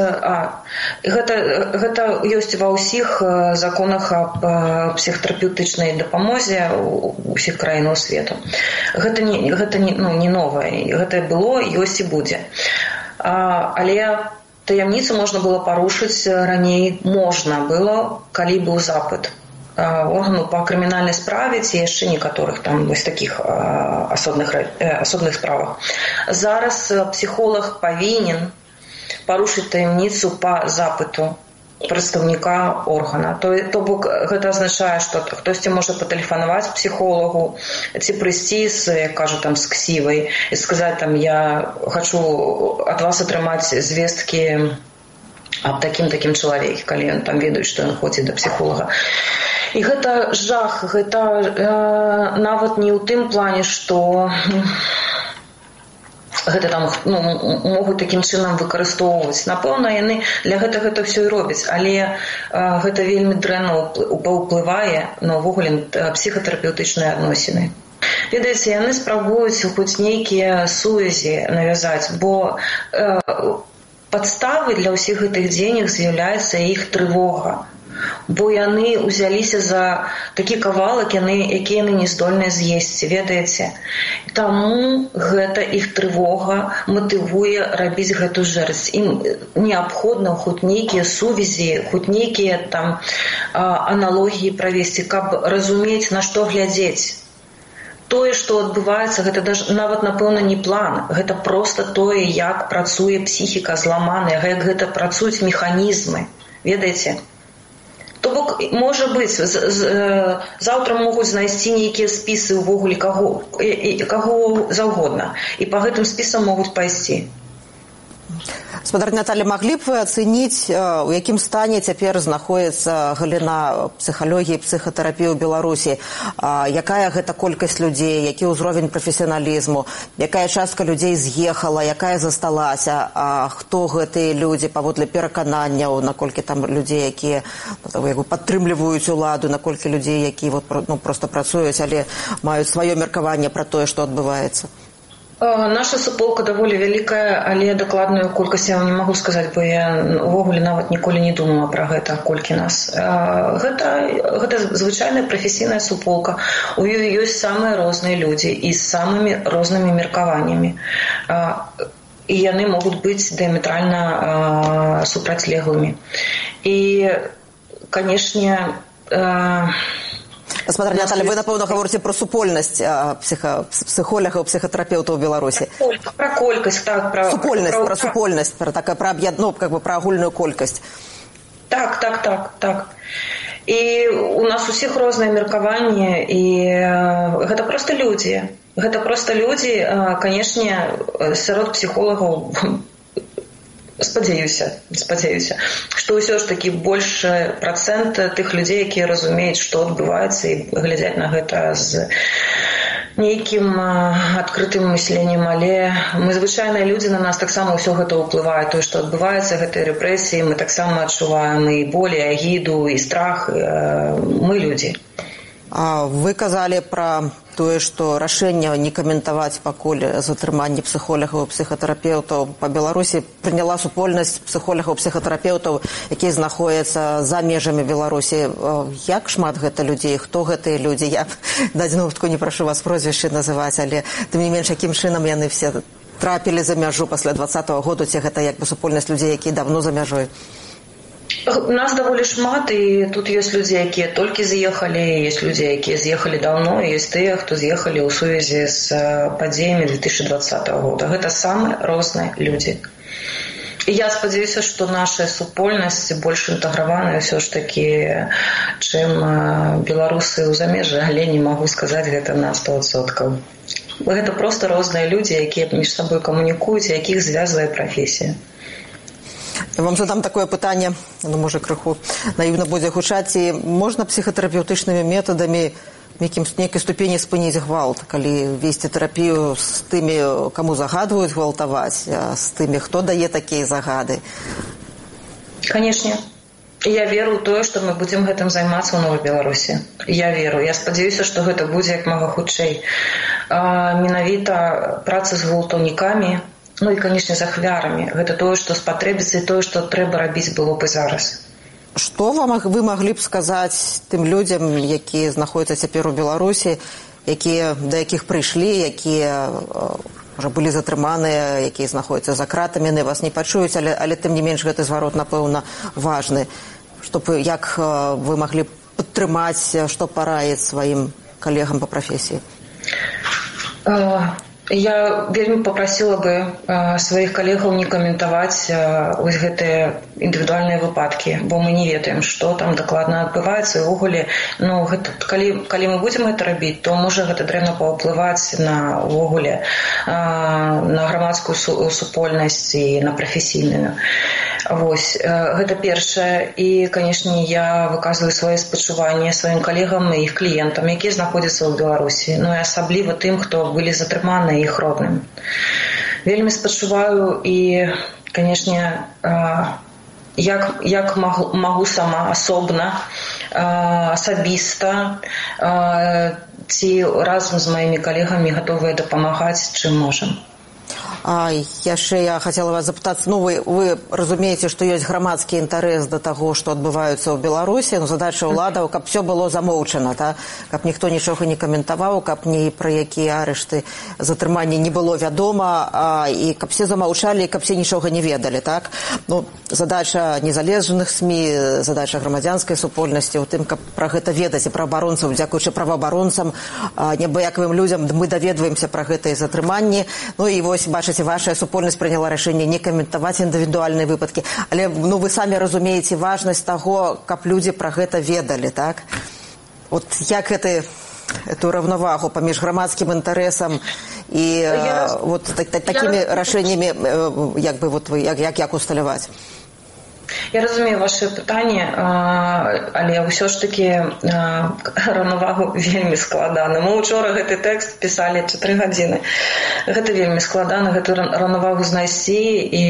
гэта ёсць ва ўсіх законах аб псіхатэрапеўтычнай дапамозе ўсіх краінаў свету. Гэта не новае, гэта было, ёсць і будзе. Але таямніцу можна было парушыць раней, можна было, калі быў запыт органу па крымінальнай справе ці яшчэ некаторых там вось такіх асобных справах. Зараз псіхолог павінен парушыць таямніцу па запыту прадстаўніка органа. То бок гэта азначае, што хтосьці можа патэлефанаваць псіхолагу ці прыйсці як кажу, там, з ксівай і сказаць, там, я хочу ад вас атрымаць звесткі аб такім чалавеке, калі ён там ведае, што ён ходзіць да псіхолага. І гэта жах, гэта нават не ў тым плане, што гэта там могуць такім чынам выкарыстоўваць. Напэўна, яны для гэтага гэта ўсё і робяць, але гэта вельмі дрэнна паўплывае на ўвогуле псіхатэрапеўтычныя адносіны. Ведаеце, яны спрабуюць хоць нейкія сувязі навязаць, бо падставай для ўсіх гэтых дзеянняў з'яўляецца іх трывога. Бо яны ўзяліся за такі кавалак, які яны не здольныя з'есці, ведаеце. Таму гэта іх трывога матывуе рабіць гэту жэрдзь. Ім неабходна хоць нейкія сувязі, хоць нейкія там аналогіі правесці, каб разумець, на што глядзець. Тое, што адбываецца, гэта нават, напэўна, не план. Гэта проста тое, як працуе псіхіка зламаная, як гэта працуюць механізмы, ведаеце. То бок, можа быць, заўтра могуць знайсці нейкія спісы ўвогуле каго заўгодна. І па гэтым спісам могуць пайсці. Спадарня Наталья, маглі б вы ацэніць, у якім стане цяпер знаходзіцца галіна псіхалогіі, псіхатэрапіі ў Беларусі? Якая гэта колькасць людзей, які ўзровень прафесіяналізму, якая частка людзей з'ехала, якая засталася, хто гэтыя людзі паводле перакананняў, наколькі там людзей, якія падтрымліваюць уладу, наколькі людзей, якія проста працуюць, але маюць сваё меркаванне пра тое, што адбываецца? Наша суполка даволі вялікая, але дакладную колькасць я вам не магу сказаць, бо я увогуле нават ніколі не думала пра гэта, колькі нас. Гэта звычайная прафесійная суполка. У ёй ёсць самыя розныя людзі і з самымі рознымі меркаваннямі. І яны могуць быць дыаметральна супрацьлеглымі. І, канешне, Спадарня Наталья, вы, напэўна, гаворыце пра супольнасць псіхолагаў, псіхатэрапеўтаў у Беларусі. Пра колькасць, так. Пра супольнасць, пра агульную колькасць. Так. І у нас усіх розныя меркаванні, і гэта проста людзі. Канешне, сярод псіхолагаў спадзяюся, што ўсё ж такі большы працэнт тых людзей, якія разумеюць, што адбываецца, і глядзяць на гэта з нейкім адкрытым мысленнем, але мы звычайныя людзі, на нас таксама ўсё гэта ўплывае. Тое, што адбываецца, гэтыя рэпрэсіі, мы таксама адчуваем і боль, і агіду, і страх. Мы людзі. Вы казалі пра тое, што рашэнне не каментаваць пакуль затрыманне псіхолагаў і псіхатэрапеўтаў па Беларусі прыняла супольнасць псіхолагаў і псіхатэрапеўтаў, якія знаходзяцца за межамі Беларусі. Як шмат гэта людзей? Хто гэтыя людзі? Я на адзіну выпадку не прашу вас прозвішчы называць, але тым не менш, якім чынам яны все трапілі за мяжу пасля 2020 года, ці гэта як бы супольнасць людзей, якія давно за мяжой? Нас даволі шмат, і тут ёсць людзі, якія толькі з'ехалі, ёсць людзі, якія з'ехалі даўно, і ёсць тыя, хто з'ехалі ў сувязі з падзеямі 2020 года. Гэта самыя розныя людзі. І я спадзяюся, што наша супольнасць больш інтэграваная ўсё ж такі, чым беларусы ў замежжы, але не магу сказаць гэта на 100%. Гэта проста розныя людзі, якія паміж сабой камунікуюць, якіх звязвае прафесія. Я вам задам такое пытанне, можа крыху наіўна будзе гучаць, ці можна псіхатэрапеўтычнымі метадамі нейкай ступені спыніць гвалт, калі весці тэрапію з тымі, каму загадваюць гвалтаваць, з тымі, хто дае такія загады? Канешне. Я веру ў тое, што мы будзем гэтым займацца ў Новай Беларусі. Я веру. Я спадзяюся, што гэта будзе як мага хутчэй. Менавіта праца з гвалтаўнікамі, ну і, канешне, з ахвярамі. Гэта тое, што спатрэбіцца, і тое, што трэба рабіць было б і зараз. Што вы маглі б сказаць тым людзям, якія знаходзяцца цяпер у Беларусі, да якіх прыйшлі, якія можа былі затрыманыя, якія знаходзяцца за кратамі, яны вас не пачуюць, але тым не менш гэты зварот, напэўна, важны. Як вы маглі падтрымаць, што параіць сваім калегам па прафесіі? Я вельмі папрасіла бы сваіх калегаў не каментаваць вось гэтыя індывідуальныя выпадкі, бо мы не ведаем, што там дакладна адбываецца. І ўвогуле, калі мы будзем гэта рабіць, то можа гэта дрэнна паўплываць на ўвогуле на грамадскую супольнасць і на прафесійную. Вось, гэта першае. І, канешне, я выказваю свае спачуванні сваім калегам і іх кліентам, якія знаходзяцца ў Беларусі, ну і асабліва тым, хто былі затрыманы іх родным. Вельмі спачуваю і, канешне, як магу сама асобна, асабіста ці разам з маімі калегамі гатовыя дапамагаць, чым можам. Яшчэ я хацела вас запытацца, вы разумееце, што ёсць грамадскі інтарэс да таго, што адбываецца ў Беларусі, задача ўладаў, каб все было замоўчана, каб ніхто нічога не каментаваў, каб ні пра якія арышты, затрыманні не было вядома, і каб все замаўчалі, і каб все нічога не ведалі, так? Задача незалежных СМІ, задача грамадзянскай супольнасці ў тым, каб пра гэта ведаць, і праваабаронцаў, дзякуючы праваабаронцам, неабыякавым людзям мы даведваемся пра гэтыя затрыманні. І вось, бачыце, ваша супольнасць прыняла рашэнне не каментаваць індывідуальныя выпадкі, але вы самі разумееце важнасць таго, каб людзі пра гэта ведалі, так? От як эту раўнавагу паміж грамадскім інтарэсам і такімі рашэннямі як усталяваць? Я разумею ваше пытанне, але ўсё ж такі раўнавагу вельмі складана. Мы ўчора гэты тэкст пісалі 4 гадзіны. Гэта вельмі складана, гэту раўнавагу знайсці і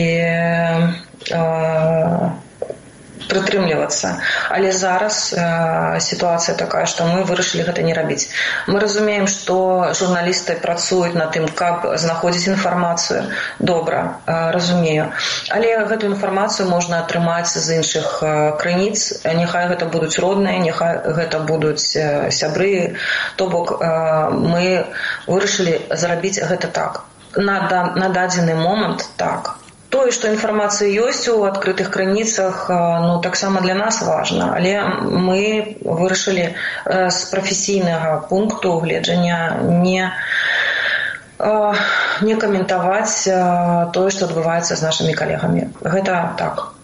прытрымлівацца. Але зараз сітуацыя такая, што мы вырашылі гэта не рабіць. Мы разумеем, што журналісты працуюць над тым, каб знаходзіць інфармацыю. Добра, разумею. Але гэту інфармацыю можна атрымаць з іншых крыніц. Няхай гэта будуць родныя, няхай гэта будуць сябры. То бок мы вырашылі зрабіць гэта так. На дадзены момант так. Тое, што інфармацыя ёсць у адкрытых крыніцах, таксама для нас важна, але мы вырашылі з прафесійнага пункту гледжання не каментаваць тое, што адбываецца з нашымі калегамі. Гэта так.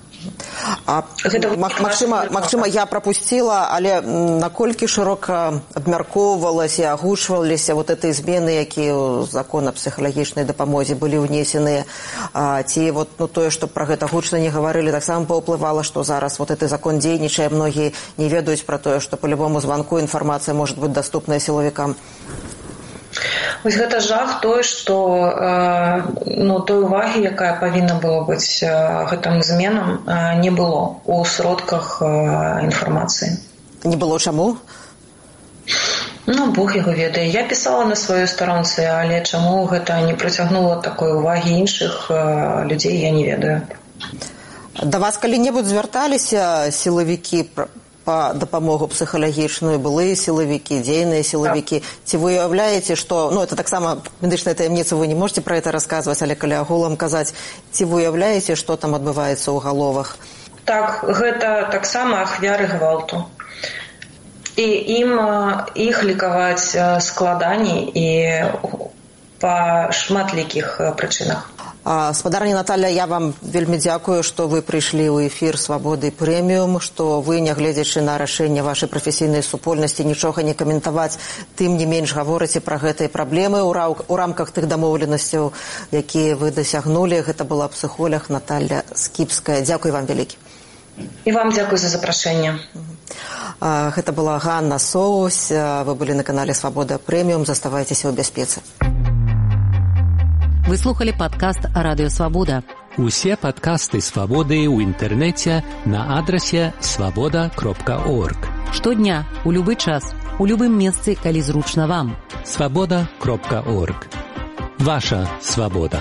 Магчыма, я прапусціла, але наколькі шырока абмяркоўвалася, агучваліся гэтыя змены, якія ў закон аб псіхалагічнай дапамозе былі ўнесены, ці тое, што пра гэта гучна не гаварылі, таксама паўплывала, што зараз гэты закон дзейнічае, многія не ведаюць пра тое, што па любому званку інфармацыя можа быць даступная сілавікам. Вось гэта жах той, што той увагі, якая павінна была быць гэтым зменам, не было ў сродках інфармацыі. Не было чаму? Ну, Бог яго ведае. Я пісала на сваёй старонцы, але чаму гэта не прыцягнула такой увагі іншых людзей, я не ведаю. Да вас калі-небудзь звярталіся сілавікі па дапамогу псіхалагічную, былыя сілавікі, дзейныя сілавікі? Ці вы уяўляеце, што, ну, это таксама медычная таямніца, вы не можете пра гэта расказваць, але калі агулам казаць, ці вы уяўляеце, што там адбываецца ў галовах? Так, гэта таксама ахвяры гвалту. І іх лікаваць складаней і па шматлікіх прычынах. Спадарня Наталья, я вам вельмі дзякую, што вы прыйшлі ў эфір «Свабоды прэміум», што вы, нягледзячы на рашэнне вашай прафесійнай супольнасці, нічога не каментаваць, тым не менш гаворыце пра гэтыя праблемы ў рамках тых дамоўленасцяў, якія вы дасягнулі. Гэта была псіхолог Наталья Скіпская. Дзякуй вам вялікі. І вам дзякуй за запрашэнне. Гэта была Ганна Соус. Вы былі на канале «Свабода прэміум». Заставайцеся ў бяспецы. Вы слухали падкаст «Радыё Свабода». Усе падкасты «Свабоды» ў інтэрнэце на адрасе свабода.орг. Штодня, у любы час, у любым месцы, калі зручна вам. свабода.орг. Ваша свабода.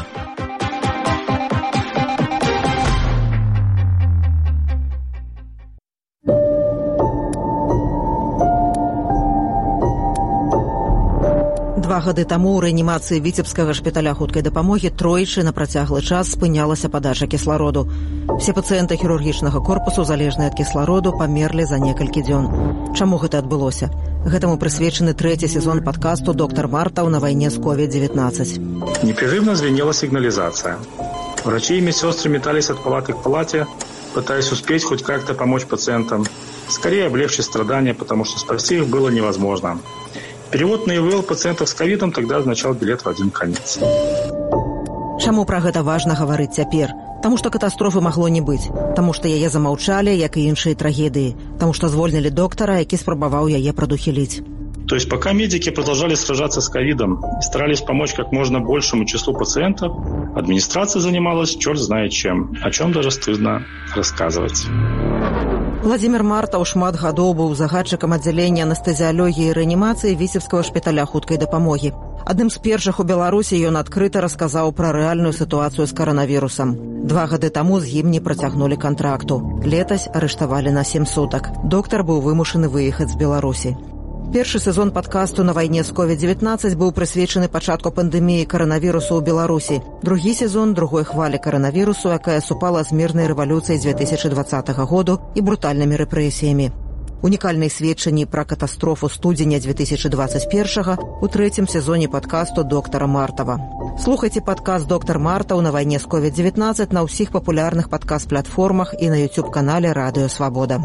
Два гады таму ў рэанімацыі віцебскага шпіталя хуткай дапамогі тройчы на працяглы час спынялася падача кіслароду. Все пацыенты хірургічнага корпусу, залежныя ад кіслароду, памерлі за некалькі дзён. Чаму гэта адбылося? Гэтаму прысвечаны трэці сезон падкасту «Доктор Мартаў на войне с COVID-19». Непрерывно звенела сигнализация. Врачи и медсестры метались от палаты к палате, пытаясь успеть хоть как-то помочь пациентам. Скорее облегчить страдания, потому что спасти их было невозможно. Перевод на ИВЛ пациентов с ковидом тогда означал билет в один конец. Чаму пра гэта важна гаварыць цяпер? Таму што катастрофы магло не быць. Таму што яе замаўчалі, як і іншыя трагедыі. Таму што звольнілі доктара, які спрабаваў яе прадухіліць. То есть пока медики продолжали сражаться с ковидом и старались помочь как можно большему числу пациентов, администрация занималась черт знает чем, о чем даже стыдно рассказывать. Владимир Мартаў шмат гадоў быў загадчыкам аддзялення анестэзіялогіі і рэанімацыі віцебскага шпіталя хуткай дапамогі. Адным з першых у Беларусі ён адкрыта расказаў пра рэальную сітуацыю з каранавірусам. 2 гады таму з ім не працягнулі кантракту. Летась арыштавалі на 7 сутак. Доктар быў вымушаны выехаць з Беларусі. Першы сезон падкасту «На вайне з COVID-19» быў прысвечаны пачатку пандэміі каранавірусу ў Беларусі. Другі сезон другой хвалі каранавірусу, якая супала з мірнай рэвалюцыяй 2020 году і брутальнымі рэпрэсіямі. Унікальныя сведчанні пра катастрофу студзеня 2021 у трэцім сезоне падкасту «Доктора Мартава». Слухайце падкаст «Доктор Мартаў на вайне з COVID-19» на ўсіх папулярных падкаст-платформах і на YouTube-канале «Радыё Свабода».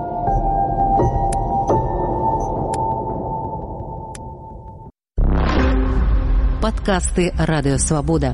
Подкасты «Радио Свобода».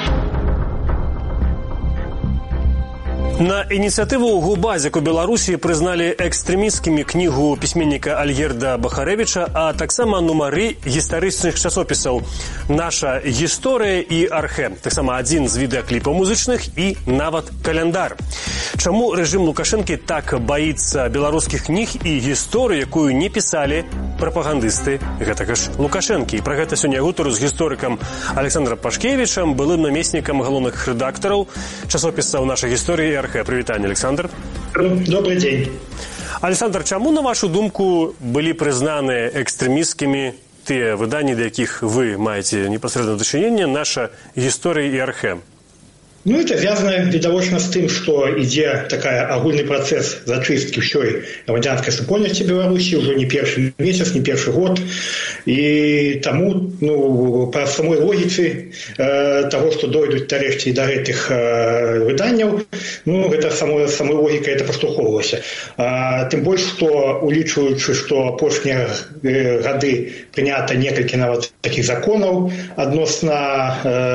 На ініцыятыву Губазік у Беларусі прызналі экстрэмісцкімі кнігу пісьменніка Альгерда Бахарэвіча, а таксама нумары гістарычных часопісаў «Наша гісторыя» і «Архэ». Таксама адзін з відэакліпаў музычных і нават каляндар. Чаму рэжым Лукашэнкі так баіцца беларускіх кніг і гісторыі, якую не пісалі прапагандысты гэтага ж Лукашэнкі? І пра гэта сёння я гутару з гісторыкам Александром Пашкевічам, былым намеснікам галоўных рэдактараў часопісаў «Наша гісторыя» і «Архэ». Привітанне, Александр. Добрый день. Александр, чаму, на вашу думку, былі прызнаны экстрэмісцкімі тыя выданні, да якіх вы маеце непасрэдна дачыненне, «Наша гісторыя» і «Архэ»? Ну, это связано, відавочна, з тым, што ідзе такая агульны працэс зачысткі ўсёй грамадзянскай супольнасці Беларусі ўжо не першы месяц, не першы год. І таму, па самой логіцы таго, што дойдуць нарэшце да гэтых выданняў, гэта самой логікай это паштурхоўвалася. Тым больш, што улічваючы, што апошнія гады прынята некалькі нават такіх законаў адносна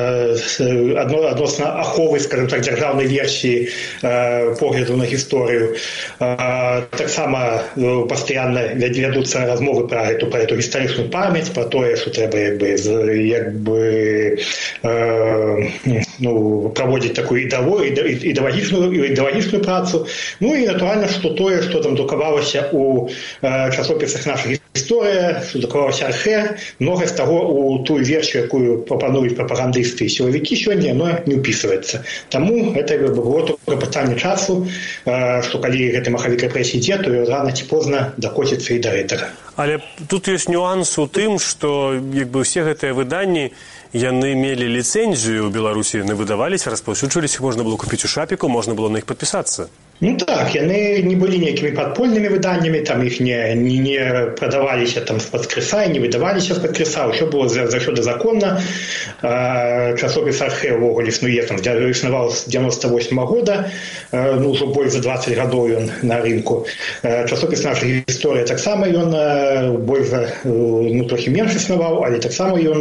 аховы, скажем так, дзяржаўнай версіі погляду на гісторыю. Таксама пастаянна вядуцца размовы пра эту гістарычную памяць, пра тое, што трэба праводзіць такую ідэалагічную працу. Ну і натуральна, што тое, што там друкавалася у часопісах «Наша гісторыя», што друкавалася «Архэ», многае з таго у тую версію, якую прапануюць прапагандысты і сілавікі сёння, яно не ўпісваецца. Таму гэта было толькі пытанне часу, што калі гэты махавік рэпрэсій ідзе, то рана ці позна дакоціцца і да гэтага. Але тут ёсць нюанс у тым, што усе гэтыя выданні яны мелі ліцэнзію ў Беларусі, яны выдаваліся, распаўсюджваліся, можна было купіць у шапіку, можна было на іх падпісацца. Ну так, яны не былі нейкімі падпольнымі выданнямі, там іх не прадаваліся там з-пад крыса і не выдаваліся з-пад крыса, ўсё было заўсёды законна. Часопіс «Архэ» ўвогуле існуе, там існаваў з 98 года, ўжо больш за 20 гадоў ён на рынку. Часопіс «Наша гісторыя» таксама ён больш за, трохі менш існаваў, але таксама ён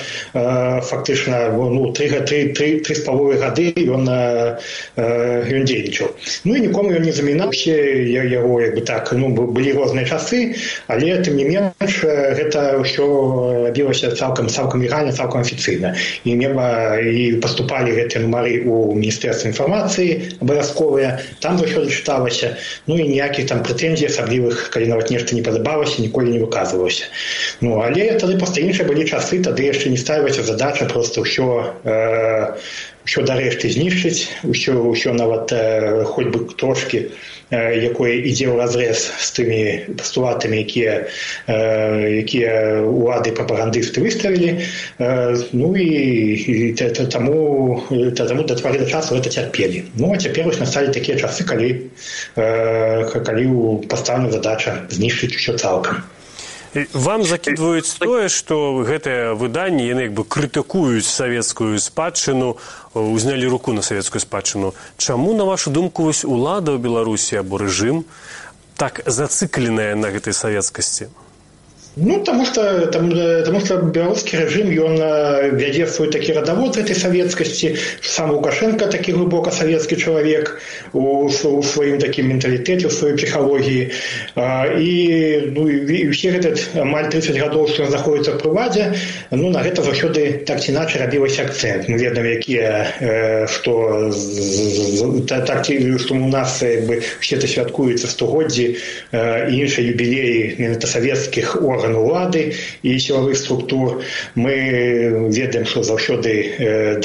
фактычна 3,5 гады ён дзейнічаў. Ну і нікому ён не замінаўся, яго былі розныя часы, але тым не менш гэта ўсё рабілася цалкам легальна, цалкам афіцыйна. І паступалі гэтыя нумары ў Міністэрства інфармацыі абавязковыя, там заўсёды чыталася, ну і ніякіх там прэтэнзій асаблівых, калі нават нешта не падабалася, ніколі не выказвалася. Ну, але тады проста іншыя былі часы, тады яшчэ не ставілася задача проста ўсё дарэшты знішчыць, ўсё нават хоць бы трошкі, якое ідзе ў разрэз з тымі пастулатамі, якія ўлады прапагандысты выставілі. Ну і таму да твары да часу гэта цярпелі. Ну, а цяпер вось насталі такія часы, калі пастаўлена задача знішчыць усё цалкам. Вам закідваюць тое, што гэтыя выданні, яны крытыкуюць савецкую спадчыну, узнялі руку на савецкую спадчыну. Чаму, на вашу думку, вось улада ў Беларусі або рэжым так зацыкленая на гэтай савецкасці? Ну, таму што беларускі рэжым, ён вядзе свой такі радавод гэтай савецкасці, сам Лукашенко такі глыбока савецкі чалавек у сваім такім менталітэце, у сваёй псіхалогіі. І ўсе гэта амаль 30 гадоў, што ён знаходзіцца пры ўладзе, на гэта заўсёды так ці іначай рабілася акцэнт. Мы ведаем, што у нас свята святкуюцца стагоддзі і іншыя юбілеі менавіта савецкіх органаў улады і сілавых структур. Мы ведаем, што заўсёды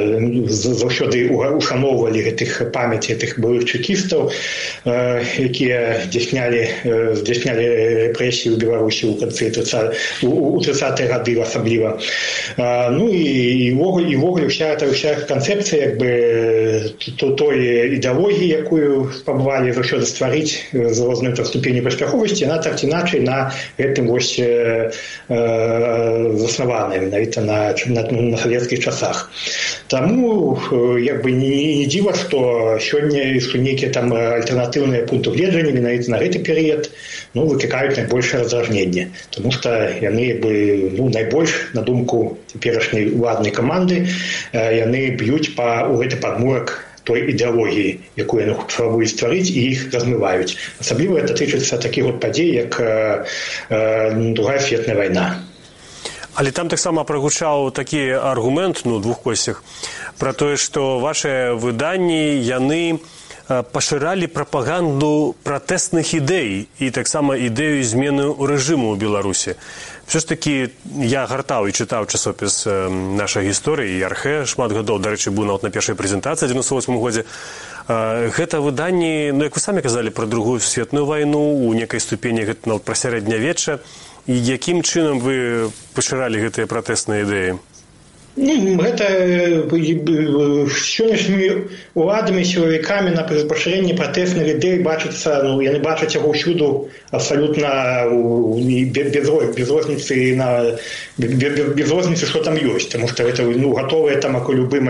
ушаноўвалі гэтых памяць гэтых былых чэкістаў, якія здзяйснялі рэпрэсіі ў Беларусі у 30-е гады асабліва. Ну і ўвогуле ўся канцэпцыя той ідэалогіі, якую спрабавалі заўсёды стварыць з рознай ступені паспяховасці, яна так ці іначай на гэтым заснаваная менавіта на савецкіх часах. Таму не дзіва, што сёння нейкія там альтэрнатыўныя пункты гледжання менавіта на гэты перыяд выклікаюць найбольшае раздражненне, тому што яны найбольш, на думку цяперашняй уладнай каманды, яны б'юць у гэты падмурак той ідэалогіі, якую яны спрабуюць стварыць, і іх размываюць. Асабліва гэта тычыцца такіх падзей, як Другая светная вайна. Але там таксама прагучаў такі аргумент, двух косцях, пра тое, што вашыя выданні, яны пашыралі прапаганду пратэсных ідэй і таксама ідэю змены рэжыму ў Беларусі. Все ж такі, я гартаў і чытаў часопіс «Наша гісторыя» і «Архэ» шмат гадоў, дарэчы, быў нават на першай прэзентацыі ў 98 годзе. Гэта выданні, як вы самі казалі, пра Другую светную вайну, у некай ступені гэта нават пра сярэднявечча. І якім чынам вы пашыралі гэтыя пратэсныя ідэі? Гэта сённяшнімі уладамі, сілавікамі на пашырэнні пратэсных ідэй бачыцца, яны бачаць яго ўсюду абсалютна без розніцы, што там ёсць, таму што гэта гатовыя там у любым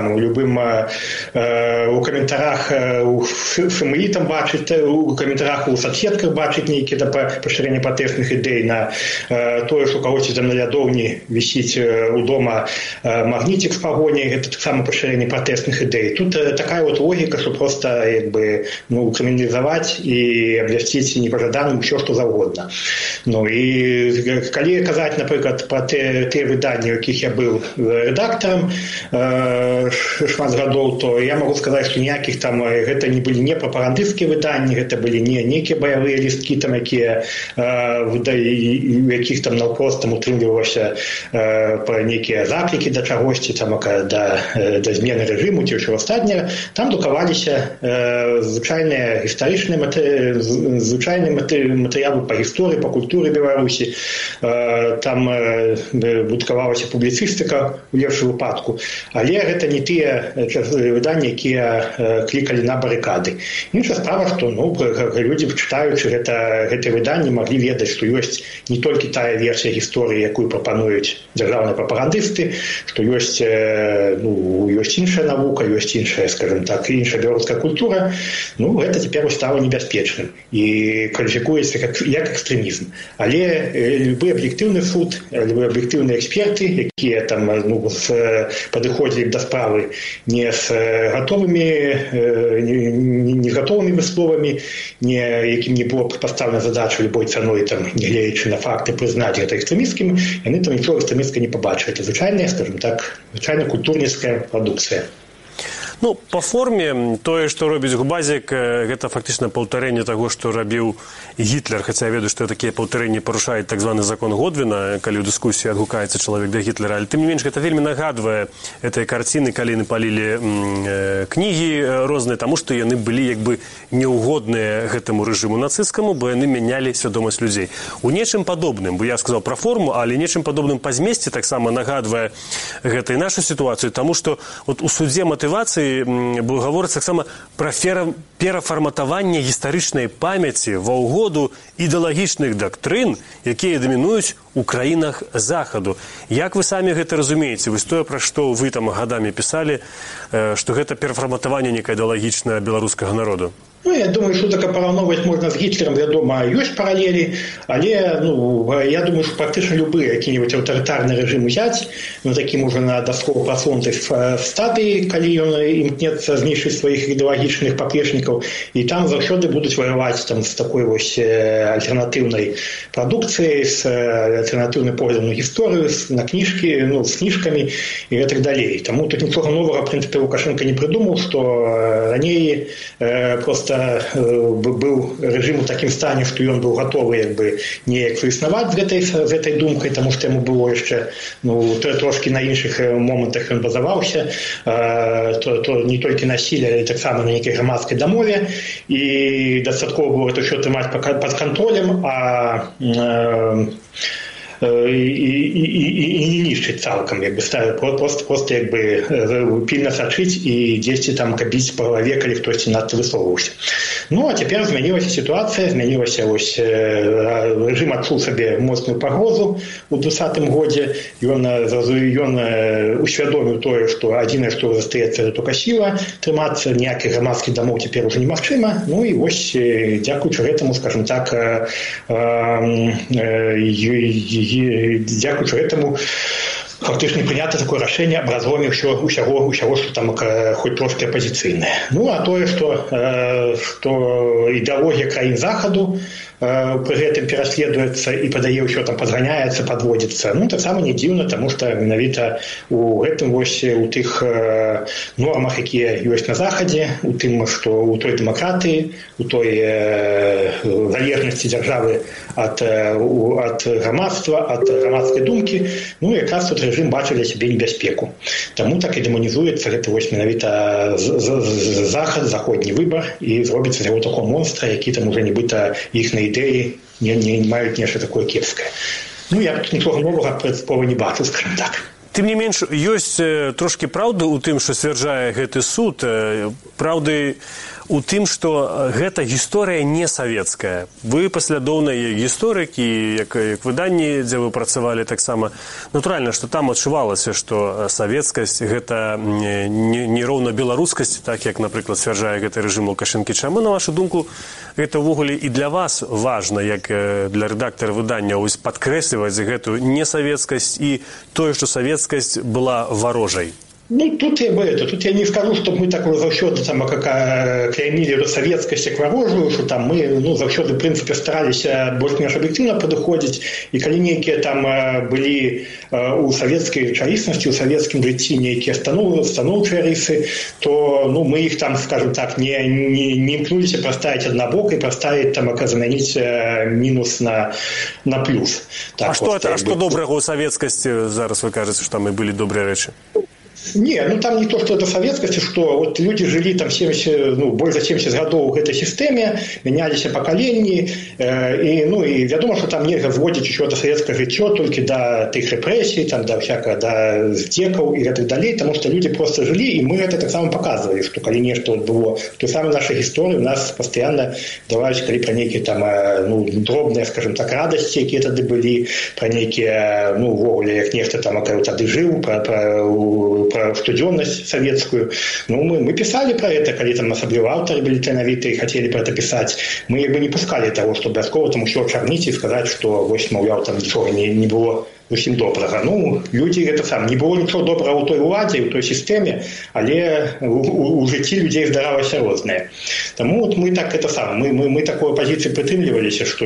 у каментарах у ФМІ там бачыць, у каментарах у соцсетках бачыць нейкія пашырэнні пратэсных ідэй на тое, што кагосьці там на лядоўні вісіць удома магнітик з пагоняй, гэта таксама пашырэнне пратэстных ідэй. Тут такая вот логіка, што проста крыміналізаваць і абвясціць непажаданым усё, што заўгодна. Ну і калі казаць, напрыклад, пра тыя выданні, у якіх я быў рэдактарам шмат гадоў, то я магу сказаць, што ніякіх там гэта не былі не прапагандысцкія выданні, гэта былі не нейкія баявыя лісткі, там якія у якіх там наўпрост утрымлівалася пра нейкія заклікі да чагосьці, там да змены рэжыму ці ўсё астатняе. Там друкаваліся звычайныя гістарычныя матэрыялы па гісторыі, па культуры Беларусі. Там друкавалася публіцыстыка у лепшым выпадку. Але гэта не тыя выданні, якія клікалі на барыкады. Іншая справа, што людзі, чытаючы гэтыя выданні, маглі ведаць, што ёсць не толькі тая версія гісторыі, якую прапануюць дзяржаўныя прапагандысты, што ёсць іншая навука, ёсць іншая, скажем так, іншая беларуская культура. Гэта цяпер стала небяспечным і кваліфікуецца як экстрэмізм. Але любы аб'ектыўны суд, любы аб'ектыўныя эксперты, якія там падыходзілі да справы не з гатовымі высловамі, якім не было пастаўлена задача любой цаной, там, не гледзячы на факты, прызнаць гэта экстрэмісцкім, яны там нічога экстрэмісцкага не пабачылі. Гэта звычайная, скажем так, звычайна культурніцкая прадукцыя. Па форме тое, што робіць Губазік, гэта фактычна паўтарэнне таго, што рабіў Гітлер, хаця я ведаю, што такія паўтарэнні парушаюць так званы закон Годвіна, калі ў дыскусіі адгукаецца чалавек да Гітлера, але тым не менш гэта вельмі нагадвае гэтыя карціны, калі яны палілі кнігі розныя, таму што яны былі як бы неугодныя гэтаму рэжыму нацысцкаму, бо яны мянялі свядомасць людзей. У нечым падобным, бо я сказаў пра форму, але нечым падобным па змесце таксама нагадвае гэта і нашу сітуацыю, таму што у судзе матывацыі гаворыцца таксама пра перафарматаванне гістарычнай памяці ва ўгоду ідэалагічных дактрын, якія дамінуюць у краінах Захаду. Як вы самі гэта разумееце? Вось тое, пра што вы там гадамі пісалі, што гэта перафарматаванне некае ідэалагічнае беларускага народу? Я думаю, что так параўноўваць можна з Гітлерам, вядома, ёсць паралелі, але я думаю, што практычна любы які-нибудь аўтарытарны рэжым узяць, такім уже на дасково прасунутай стадыі, калі ён імкнецца знішчыць сваіх ідэалагічных паплечнікаў, і там заўсёды будуць ваяваць там з такой вось альтэрнатыўнай прадукцыяй, з альтэрнатыўным поглядам на гісторыю, на кніжкі, з кніжкамі і гэтак далей. Таму тут нічога новага, в прынцыпе, Лукашенко не прыдумаў, што раней просто быў рэжым у такім стане, што ён быў гатовы неяк суіснаваць з гэтай думкай, таму што яму было яшчэ трошкі на іншых момантах ён базаваўся, то не толькі насілля, але таксама на нейкай грамадскай дамове, і дастаткова было гэта ўсё трымаць пад кантролем, і не нішчыць цалкам, просто пільна сачыць і дзесьці там кабіць па галаве, калі хтосьці надта высоўваўся. А цяпер змянілася сітуацыя, змянілася рэжым адчуў сабе моцную пагрозу ў 2020 годзе, ён усвядоміў тое, што адзінае, што застаецца, гэта толькі сіла, трымацца ніякіх грамадскіх дамоў цяпер уже немагчыма, і вось дзякуючы гэтаму, скажем так, дзякуючы гэтаму фактычна прынята такое рашэнне аб разгоне ўсяго, што там хоць трошкі апазіцыйнае. А тое, што ідэалогія краін Захаду пры гэтым пераследуецца і падае ўсё там падганяецца, падводзіцца. Таксама не дзіўна, таму што менавіта у гэтым у тых нормах, якія ёсць на Захадзе, у тым, што у той дэмакратыі, у той залежнасці дзяржавы ад грамадства, ад грамадскай думкі, якраз тут рэжым бачыў для сябе небяспеку. Таму так і дэманізуецца гэта менавіта Захад, заходні выбар, і зробіцца з яго такого монстра, які там уже нібыта іхныя ідэі не маюць нешта такое кепскае. Я тут нічога новага прынцыпова не бачу, скажем так. Тым не менш, ёсць трошкі праўды ў тым, што сцвярджае гэты суд. Праўды у тым, што гэта гісторыя не савецкая. Вы паслядоўныя гісторыкі, як выданні, дзе вы працавалі таксама. Натуральна, што там адчувалася, што савецкасць гэта не роўна беларускасць, так як, напрыклад, сцвярджае гэты рэжым Лукашэнкі. Чаму, на вашу думку, гэта ўвогуле і для вас важна, як для рэдактара выдання, падкрэсліваць гэтую несавецкасць і тое, што савецкасць была варожай? Тут я не скажу, что мы так заўсёды там клеймілі савецкасць як варожую, что там мы заўсёды, в принципе, стараліся больш-менш аб'ектыўна падыходзіць, і калі нейкія там былі у савецкай рэчаіснасці, у савецкім жыцці нейкія станоўчыя рысы, то мы іх там, скажем так, не імкнуліся праставіць аднабок і праставіць там, замяніць мінус на плюс. Так, а што добрага ў савецкасці? Зараз вы кажаце, што там і былі добрыя рэчы. Не, там не то, что это советскости, что вот люди жили там 70, больше 70 годов в этой системе, менялись поколения, и я думаю, что там нельзя вводить еще до советского житья только до тых репрессий, там, до всякого, до здеков и так далее, потому что люди просто жили, и мы это так само показывали, что коли нечто было, то самое нашей истории у нас постоянно давались, коли про некие там, дробные, скажем так, радости какие-то были, про некие, вовле, как нечто там, когда жил, про студенность советскую. Мы писали про это, когда там особливо авторы были талановитые и хотели про это писать. Мы не пускали того, чтобы обов'язково там еще очернить и сказать, что ось, мовляв, там ничего не было зовсім добрага. Люди это сам. Не было нічого добрага у той уладзе, у той системе, але у житті людей здаралася рознае. Тому вот мы так это сам. Мы такой позиции прытрымліваліся, что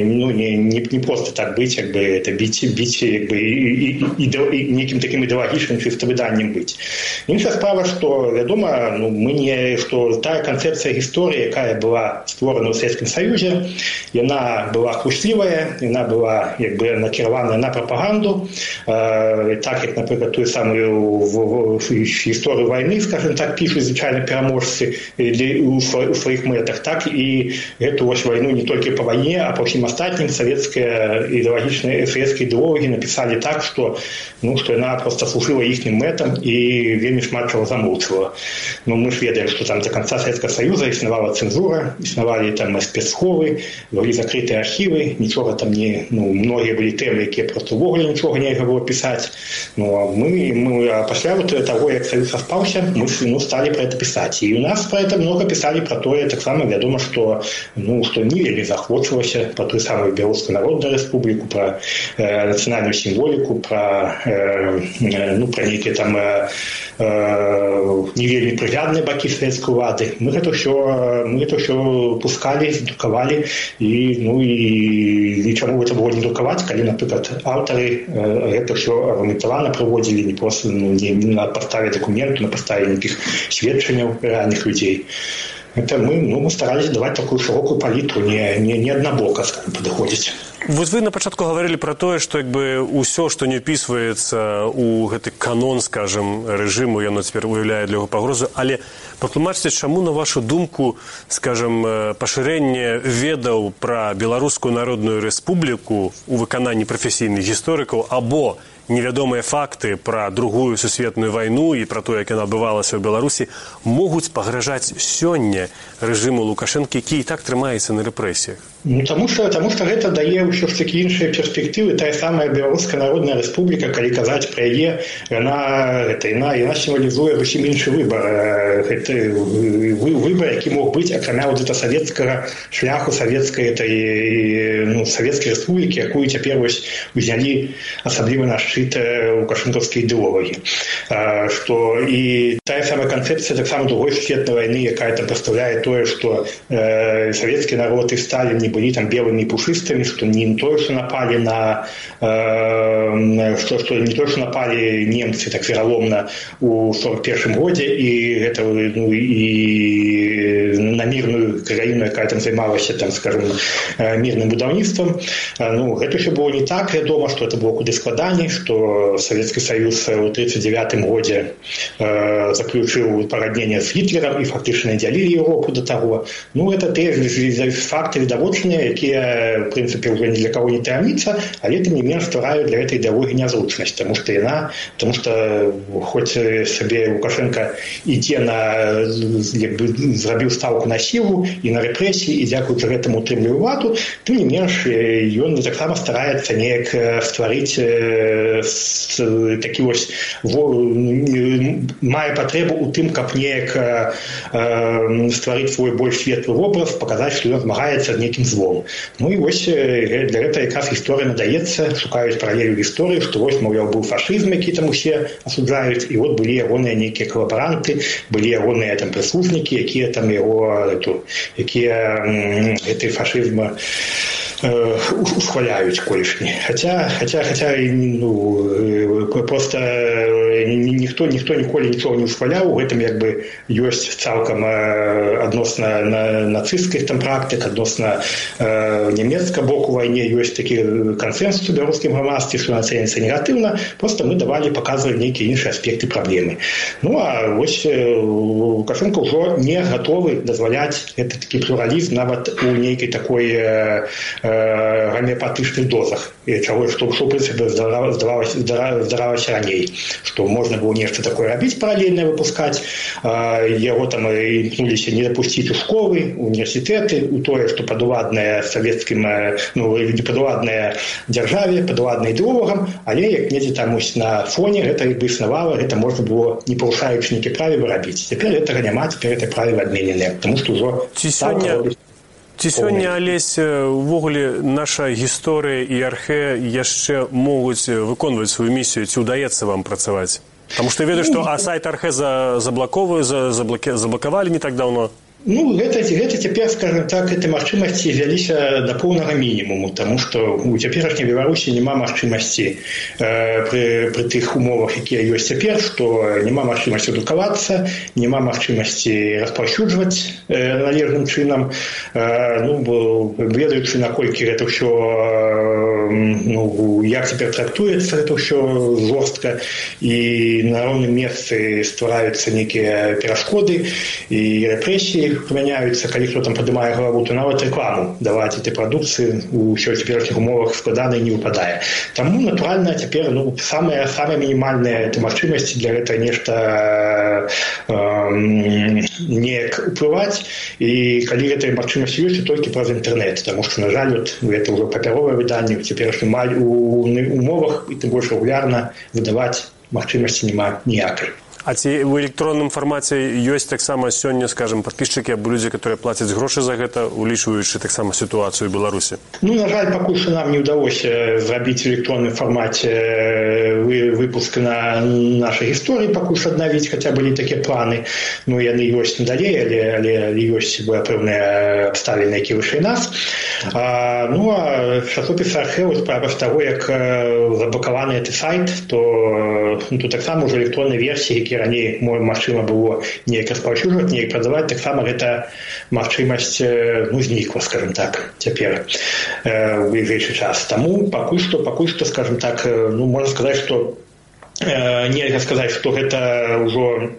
не просто так быть, как бы это бить как бы и неким таким идеологичным чисто выданнем быть. Іншая справа, что, вядома, что та концепция истории, якая была створена ў Советском Союзе, яна была хлуслівая, яна была как бы накіравана на пропаганду, так як, наприклад, ту самую історію війни, скажімо так, пишуть звичайно переможці у своїх метах, так і эту ось війну не тільки по війні, а по всім остальним советские ідеології написали так, що вона просто служила їхнім метам і вельми шмат чого замовчувала. Ми ж ведаємо, що там до кінця Советского Союзу існувала цензура, існували там спецсховы, були закриті архіви, нічого там не, многі були теми, які просто вугли нічого не було писати. А після того, як Союз розпався, ми стали про це писати. І у нас про це много писали про то, так само відомо, що не вельми захвачувалося про ту саму Білоруську Народну Республіку, про національну символіку, про некие там не вельми приглядные боки советской влады. Мы это все пускали, друковали, и чому это было не друковать, коли, например, авторы это все аргументованно проводили, не просто не на подставе документов, на подставе никаких сведчений реальных людей. Это мы старались давать такую широкую палитру, не однобоко, скажем, подходить. Вот вы на пачатку говорили про тое, што як бы ўсё, што не ўпісваецца ў гэты канон, скажем, рэжыму, яно цяпер уяўляе для яго пагрозу, але патлумачце, чаму, на вашу думку, скажем, пашырэнне ведаў пра Беларускую Народную Рэспубліку у выкананні прафесійных гісторыкаў або невядомыя факты пра Другую сусветную вайну і пра то, як яна адбывалася ў Беларусі, могуць пагражаць сёння рэжыму Лукашэнкі, які і так трымаецца на рэпрэсіях? Тому что гэта дае ўсё ж такі іншыя перспектывы. Тая самая Беларуская Народная Рэспубліка, калі казаць пра яе, яна сімвалізуе зусім іншы выбар. Выбар, які мог быць акрамя савецкага шляху, савецкай рэспублікі, якую цяпер узялі асабліва на шчыт лукашэнкаўскай ідэологіі. І тая самая канцэпцыя таксама Другой сусветнай вайны, якая там прадстаўляе тое, што савецкі народ і Сталін не были там белыми и пушистыми, что не то, что напали на что не то, что напали немцы так вероломно у 41 году, и это и на мирную краину, яка там займалася, там, скажем, мирным будаўніцтвом. Это все было не так. Я думаю, что это было куды складаней, что Советский Союз в 1939 году заключил породнение с Гитлером и фактически наделили Европу до того. Это те факты видовочные, забароненыя, якія, в прынцыпе, ўжо ні для каго не таямніца, але тым не менш ствараюць для гэтай ідэалогіі нязручнасць, тому што хоць сабе Лукашенко ідзе зрабіў стаўку на сілу і на рэпрэсіі, і дзякуючы гэтаму утрымлівае ўладу, тым не менш ён таксама стараецца неяк стварыць такі вось мае патрэбу ў тым, каб неяк стварыць свой больш светлы вобраз, паказаць, што ён змагаецца з нейкім злом. Ну і вось для гэта якраз гісторыя надаецца, шукаюць паралелі ў гісторыі, што вось, маўляў, быў фашызм, які там усе асуджаюць, і от былі ягоныя нейкія калабаранты, былі ягоныя там прыслужнікі, якія там гэты фашызм усхваляюць колішні. Хаця просто ніхто ніколі нічога не усхваляў, у гэтым як бы ёсць цалкам адносна нацысцкіх там практык, адносна нямецкага боку вайне ёсць такі кансэнсус у беларускім грамадстве, што ацэніцца негатыўна, просто мы паказвалі нейкія іншыя аспекты праблемы. Ну а вось Лукашенко ўжо не гатовы дазваляць гэты такі плюралізм нават у нейкай такой гамеапатычных дозах, што ў прынцыпе здаралася раней, што можна было нешта такое рабіць, паралельна выпускаць, яго там імкнуліся не дапусціць у школы, універсітэты, у тое, што падуладнае савецкім, падуладнае дзяржаве, падуладнае ідэолагам, але як недзе там на фоне гэта бы існавала, гэта можна было, не парушаючы нейкія правілы, рабіць. Цяпер гэтага няма, цяпер гэта правілы адмененыя, таму што ўжо Ці сёння, Алесь, увогуле наша гісторыя і архэ яшчэ могуць выконваць сваю місію, ці ўдаецца вам працаваць? Таму што ведаю, што сайт архэ заблакавалі не так даўно. Ну, гэта цяпер, скажем так, гэтай магчымасці вяліся да поўнага мінімуму, таму што у цяперашняй Беларусі няма магчымасці пры тых умовах, якія ёсць цяпер, што няма магчымасці адукавацца, няма магчымасці распаўсюджваць належным чынам. Ведаючы, наколькі гэта ўсё, як цяпер трактуецца гэта ўсё жорстка, і на роўным месцы ствараюцца нейкія перашкоды і рэпрэсіі прымяняюцца, калі хто там падымае галаву, то нават рэкламу даваць этой прадукцыі ў цяперашніх умовах складана і не выпадае. Таму, натуральна, цяпер самыя мінімальныя магчымасці для гэта нешта неяк уплываць, і калі гэтая магчымасць ёсць, то толькі праз інтэрнэт, таму што, на жаль, гэта ўжо папяровае выданне ў цяперашнім умовах, і тым больш рэгулярна выдаваць магчымасці няма ніякай. А ці ў электронным фармаце ёсць таксама сёння, скажем, падпісчыкі або людзі, которые плацяць грошы за гэта, улічваючы таксама сітуацыю ў Беларусі? Ну, на жаль, пакуль што нам не ўдалося зрабіць у электронным фармаце выпуск на нашай гісторыі, пакуль што аднавіць, хаця былі такія планы. Ну, яны ёсць надалей, але ёсць пэўныя абставіны, якія вышэй нас. Ну, а часопіс архэ, справа з таго, як заблакаваны гэты сайт, то тут таксама ўжо электроннай версіі, які раней магчыма было неяк распаўсюджваць, неяк прадаваць, таксама гэта магчымасць знікла, скажем так, цяпер у бліжэйшы час. Таму пакуль што, скажем так, можна сказаць, што нельга сказаць, што гэта ўжо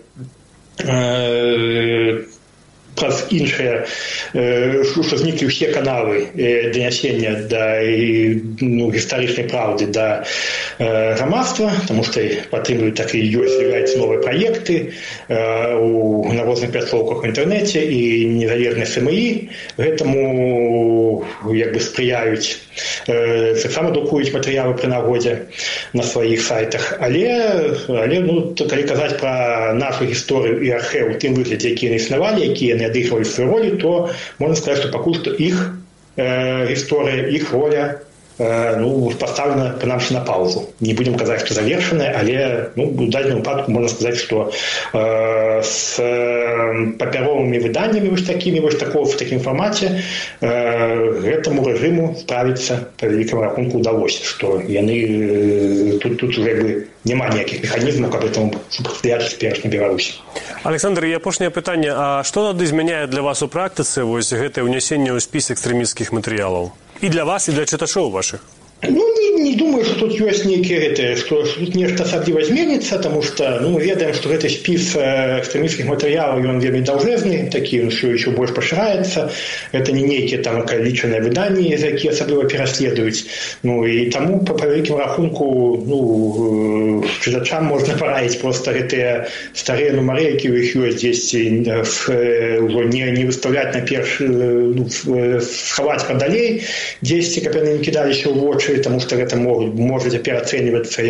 праз іншыя, што зніклі ўсе каналы данясення да гістарычнай праўды да грамадства, таму што падтрымліваюць так і ёсць, з'яўляюцца новыя праекты на розных пляцоўках у інтэрнэце, і незалежныя СМІ гэтаму як бы спрыяюць, таксама друкуюць матэрыялы пры нагодзе на сваіх сайтах. Але калі казаць пра нашу гісторыю і архэ у тым выглядзе, якія яны існавалі, якія яны адыгрывалі сваю ролю, то можна сказаць, што пакуль што іх гісторыя, іх роля паставлена прынамсі на паўзу. Не будзем казаць, што завершаная, але у дадзеным выпадку можна сказаць, што з папяровымі выданнямі в такім фармаце гэтаму рэжыму справіцца па вялікаму рахунку ўдалося, што яны тут уже няма ніякіх механізмаў, каб гэтаму супрацьстаяць цяперашняй Беларусі. Александр, і апошняе пытанне, а што тады змяняе для вас у практыцы гэтае ўнясенне ў спіс экстрэмісцкіх матэрыялаў? І для вас, і для чытачоў вашых? Не не думаю, что тут есть некие, что тут нечто особливо изменится, потому что мы ведаем, что этот спис экстремистских материалов, он вельми должезный, такие, он еще больше поширается. Это не некие там личные выдания, які особливо переследуют. И тому, по великому рахунку, читачам можно порадить просто эти старые номеры, які у них есть здесь, не выставлять на перший, сховать подалей, здесь, как они не кидали еще в очи, потому что это может переоцениваться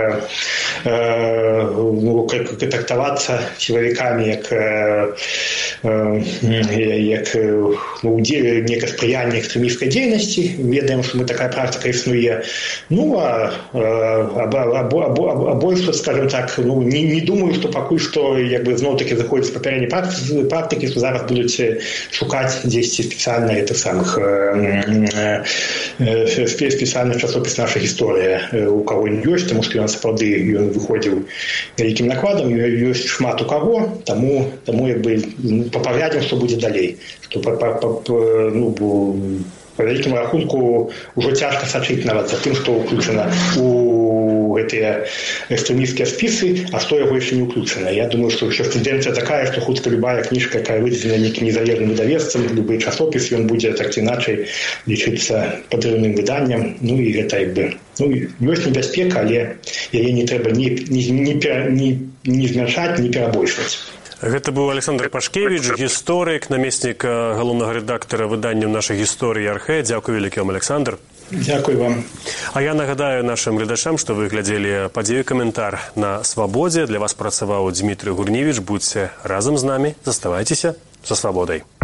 как трактоваться силовиками, як некое сприяние экстремистской деятельности. Ведаем, что такая практика існує. А больше, скажем так, не думаю, что поки что знов-таки заходить з попередньої практики, що зараз будуть шукати здесь спеціально специальный часопис «Наша история» у кого не есть, потому что он справді выходил великим накладом, есть шмат у кого, тому поглядим, что будет далее. Что по великому рахунку уже тяжко сочить нават за тем, что включено у эти экстремистские списы, а что его еще не включено. Я думаю, что еще тенденция такая, что хутка любая книжка, которая выделена неким незалежным выдавецом, любой часопис, он будет так иначе лечиться подрывным выданием. И это есть небезпека, але яе не трэба не змяншаць, не перабольшваць. Гэта быў Александр Пашкевіч, гісторык, намеснік галоўнага рэдактара выданняў «Нашай гісторыі» Архэ. Дзякуй вялікі вам, Александр. Дзякуй вам. А я нагадаю нашим гледачам, што вы глядзелі падзею «Каментар» на Свабодзе. Для вас працаваў Дмітрый Гурневіч. Будьце разам з намі, заставайцеся за свабодай.